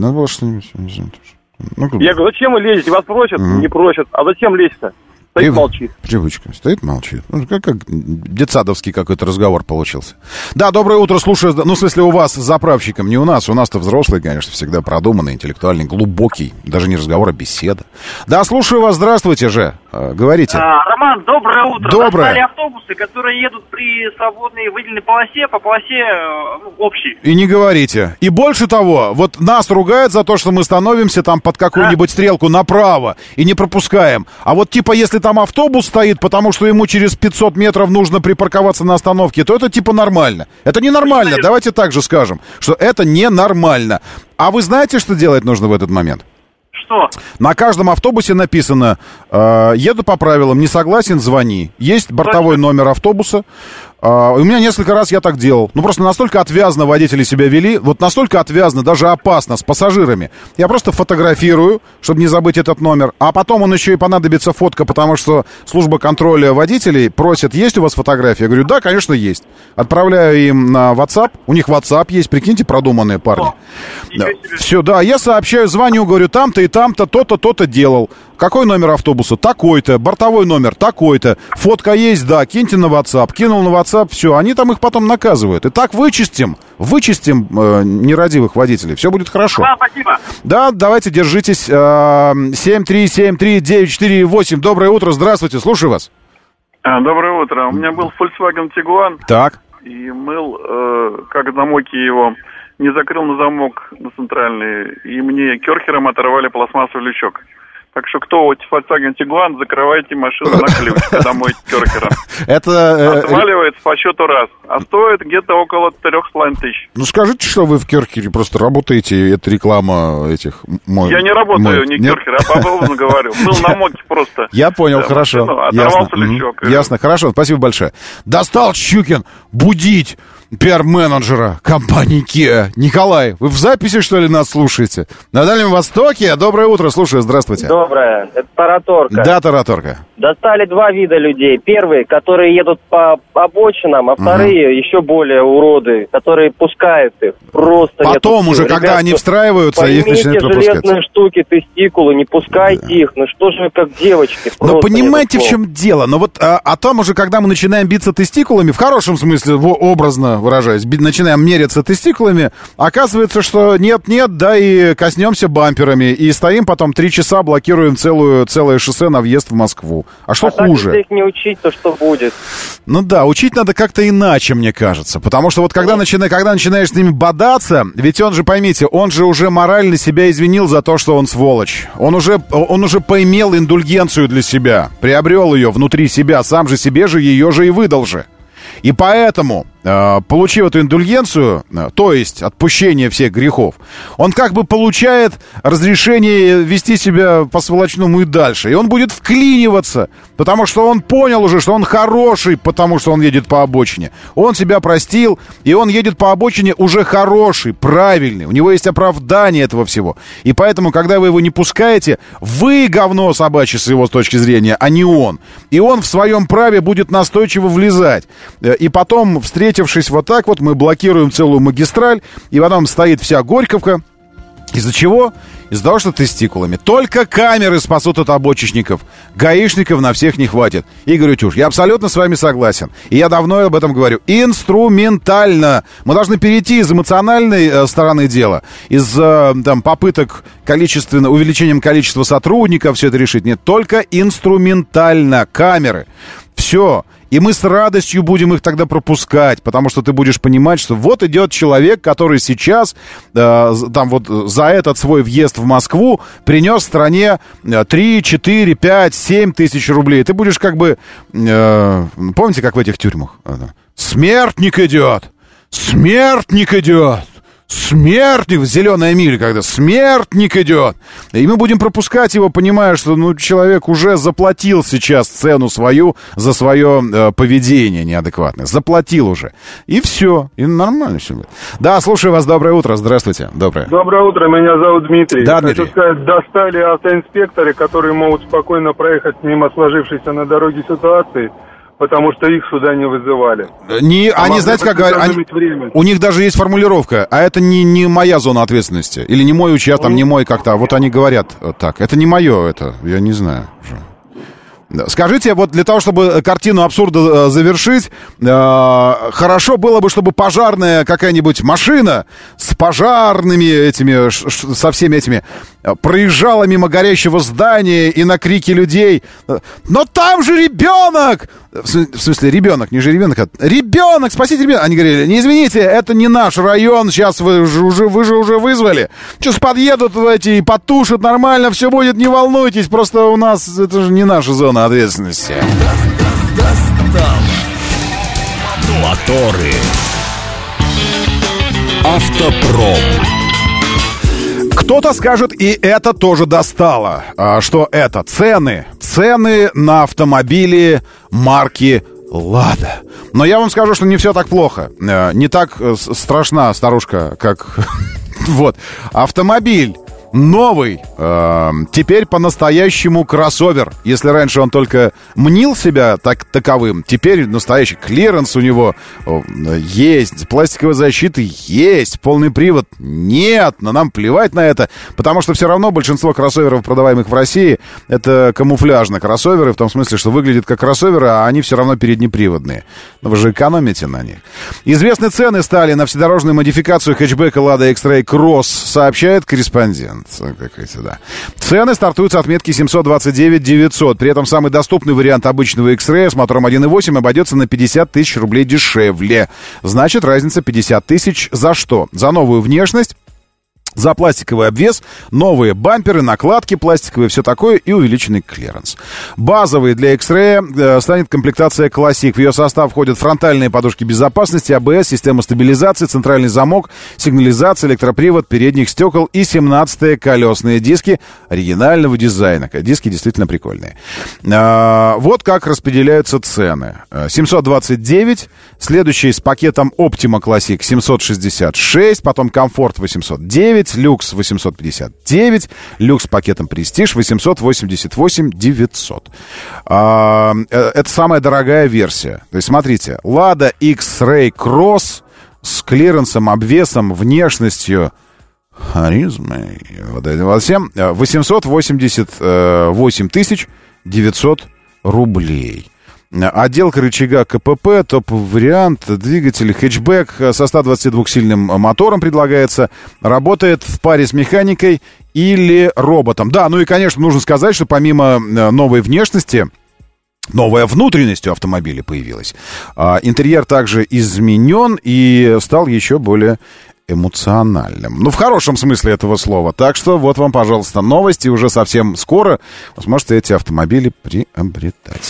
Я говорю, зачем вы лезете? Вас просят? Не просят. А зачем лезть-то? Стоит, молчит. Привычка. Стоит, молчит. Как детсадовский какой-то разговор получился. Да, доброе утро, слушаю. В смысле, у вас с заправщиком, не у нас. У нас-то взрослый, конечно, всегда продуманный, интеллектуальный, глубокий. Даже не разговор, а беседа. Да, слушаю вас. Здравствуйте же. Говорите. Роман, доброе утро. Доброе. Достали автобусы, которые едут при свободной выделенной полосе, по полосе общей. И не говорите. И больше того, вот нас ругают за то, что мы становимся там под какую-нибудь стрелку направо и не пропускаем. А вот типа, если там автобус стоит, потому что ему через 500 метров нужно припарковаться на остановке, то это типа нормально. Это ненормально, давайте так же скажем, что это ненормально. А вы знаете, что делать нужно в этот момент? Что? На каждом автобусе написано: еду по правилам, не согласен, звони. Есть бортовой номер автобуса. У меня несколько раз я так делал. Просто настолько отвязно водители себя вели, вот настолько отвязно, даже опасно с пассажирами. Я просто фотографирую, чтобы не забыть этот номер. А потом он еще и понадобится фотка, потому что служба контроля водителей просит: есть у вас фотография? Я говорю, да, конечно, есть. Отправляю им на WhatsApp. У них WhatsApp есть, прикиньте, продуманные парни. Да. Все, да, я сообщаю, звоню, говорю, там-то и там-то, то-то, то-то делал. Какой номер автобуса? Такой-то. Бортовой номер? Такой-то. Фотка есть? Да. Киньте на WhatsApp. Кинул на WhatsApp, все. Они там их потом наказывают. И так вычистим нерадивых водителей. Все будет хорошо. Да, спасибо. Да, давайте, держитесь. 7373948. Доброе утро, здравствуйте, слушаю вас. Доброе утро. У меня был Volkswagen Tiguan. Так. И мыл, как замоки его, не закрыл на замок на центральный. И мне керхером оторвали пластмассовый лючок. Так что кто Volkswagen Tiguan, закрывайте машину на ключ, когда моете керхером. Это... Отваливается по счету раз. А стоит где-то около 3500. Ну, скажите, что вы в керхере просто работаете, это реклама этих... Я не работаю, не керхер, а по-образно говорю. Был на моке просто. Я понял, хорошо. Оторвался лючок. Ясно, хорошо, спасибо большое. Достал Щукин будить пиар-менеджера компании Kia. Николай, вы в записи, что ли, нас слушаете? На Дальнем Востоке. Доброе утро, слушаю, здравствуйте. Доброе, это Тараторка. Да, Тараторка. Достали два вида людей. Первые, которые едут по обочинам, а вторые еще более уроды, которые пускают их. Просто потом уже, когда ребят, они встраиваются, их начинают пропускать. Железные штуки, тестикулы, не пускайте их. Ну что же вы как девочки? Но понимаете, в чем дело? Но вот а там уже, когда мы начинаем биться тестикулами, в хорошем смысле, образно выражаясь, начинаем мериться тестикулами, оказывается, что нет-нет, да и коснемся бамперами, и стоим потом 3 часа, блокируем целое шоссе на въезд в Москву. А что хуже? Если их не учить, то что будет? Ну да, учить надо как-то иначе, мне кажется. Потому что вот когда начинаешь с ними бодаться, ведь он же, поймите, он же уже морально себя извинил за то, что он сволочь. Он уже поимел индульгенцию для себя, приобрел ее внутри себя, сам же себе же ее же и выдал же. И поэтому, получив эту индульгенцию, то есть отпущение всех грехов, он как бы получает разрешение вести себя по-сволочному и дальше. И он будет вклиниваться, потому что он понял уже, что он хороший, потому что он едет по обочине. Он себя простил, и он едет по обочине уже хороший, правильный. У него есть оправдание этого всего. И поэтому, когда вы его не пускаете, вы говно собачье с его точки зрения, а не он. И он в своем праве будет настойчиво влезать. И потом, встретившись вот так вот, мы блокируем целую магистраль, и потом стоит вся Горьковка. Из-за чего? Из-за того, что тестикулами. Только камеры спасут от обочечников. Гаишников на всех не хватит. Игорь Утюж, я абсолютно с вами согласен. И я давно об этом говорю. Инструментально. Мы должны перейти из эмоциональной стороны дела, из попыток увеличением количества сотрудников все это решить. Нет, только инструментально. Камеры. Все. И мы с радостью будем их тогда пропускать, потому что ты будешь понимать, что вот идет человек, который сейчас за этот свой въезд в Москву принес стране 3, 4, 5, 7 тысяч рублей. Ты будешь как бы... помните, как в этих тюрьмах? Смертник идет! Смертник идет! Смертник, зеленая миля, когда смертник идет. И мы будем пропускать его, понимая, что человек уже заплатил сейчас цену свою за свое поведение неадекватное. Заплатил уже. И все. И нормально все будет. Да, слушаю вас. Доброе утро. Здравствуйте. Доброе. Доброе утро. Меня зовут Дмитрий. Да, Дмитрий. Хочу сказать, достали автоинспекторы, которые могут спокойно проехать мимо сложившейся на дороге ситуации, потому что их сюда не вызывали. Они, знаете, как говорят, у них даже есть формулировка, а это не моя зона ответственности. Или не мой участок, там не мой как-то. Вот они говорят так. Это не мое, это, я не знаю. Скажите, вот для того, чтобы картину абсурда завершить, хорошо было бы, чтобы пожарная какая-нибудь машина с пожарными этими, со всеми этими, проезжала мимо горящего здания и на крики людей: «Но там же ребенок!» В смысле, ребенок, не же ребенок, а ребенок, спасите ребенка. Они говорили: не извините, это не наш район, сейчас вы же уже вызвали. Сейчас подъедут эти и потушат, нормально все будет, не волнуйтесь, просто у нас это же не наша зона ответственности. Моторы. Автопром. Кто-то скажет, и это тоже достало. Что это? Цены на автомобили марки «Лада». Но я вам скажу, что не все так плохо. Не так страшна старушка, как... Вот. Автомобиль новый, теперь по-настоящему кроссовер. Если раньше он только мнил себя таковым, теперь настоящий клиренс у него есть, пластиковая защита есть, полный привод нет, но нам плевать на это, потому что все равно большинство кроссоверов, продаваемых в России, это камуфляжные кроссоверы, в том смысле, что выглядят как кроссоверы, а они все равно переднеприводные. Но вы же экономите на них. Известны цены стали на вседорожную модификацию хэтчбека Lada X-Ray Cross, сообщает корреспондент. Да. Цены стартуют с отметки 729 900. При этом самый доступный вариант обычного X-Ray с мотором 1.8 обойдется на 50 тысяч рублей дешевле. Значит, разница 50 тысяч за что? За новую внешность, за пластиковый обвес, новые бамперы, накладки пластиковые, все такое, и увеличенный клиренс. Базовой для X-Ray станет комплектация Classic. В ее состав входят фронтальные подушки безопасности, АБС, система стабилизации, центральный замок, сигнализация, электропривод передних стекол и 17-е колесные диски оригинального дизайна. Диски действительно прикольные. Вот как распределяются цены. 729, следующий с пакетом Optima Classic 766, потом Комфорт 809, люкс 859, люкс с пакетом Prestige 888 900. Это самая дорогая версия. То есть, смотрите, Lada X-Ray Cross с клиренсом, обвесом, внешностью, харизмой, вот этим вот всем, 888 900 рублей. Отделка рычага КПП, топ-вариант, двигатель хэтчбэк со 122-сильным мотором предлагается, работает в паре с механикой или роботом. Да, ну и, конечно, нужно сказать, что помимо новой внешности, новая внутренность у автомобиля появилась. Интерьер также изменен и стал еще более эмоциональным. Ну, в хорошем смысле этого слова. Так что вот вам, пожалуйста, новости. Уже совсем скоро вы сможете эти автомобили приобретать.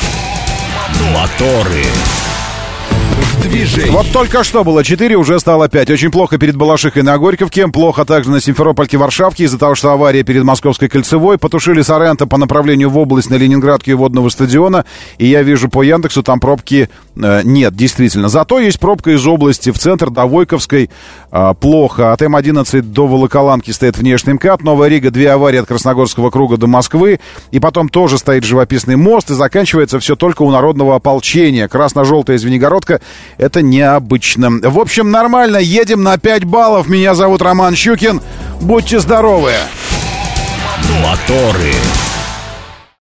Моторы в движении. Вот только что было 4, уже стало 5. Очень плохо перед Балашихой на Горьковке, плохо также на Симферопольке, Варшавке из-за того, что авария перед Московской кольцевой. Потушили Соренто по направлению в область на Ленинградке и водного стадиона. И я вижу по Яндексу, там пробки нет, действительно. Зато есть пробка из области в центр до Войковской. Плохо. От М11 до Волоколамки стоит внешний МКАД. Новая Рига, 2 аварии от Красногорского круга до Москвы. И потом тоже стоит живописный мост. И заканчивается все только у народного ополчения. Красно-желтая Звенигородка. Это необычно. В общем, нормально. Едем на 5 баллов. Меня зовут Роман Щукин. Будьте здоровы. Моторы.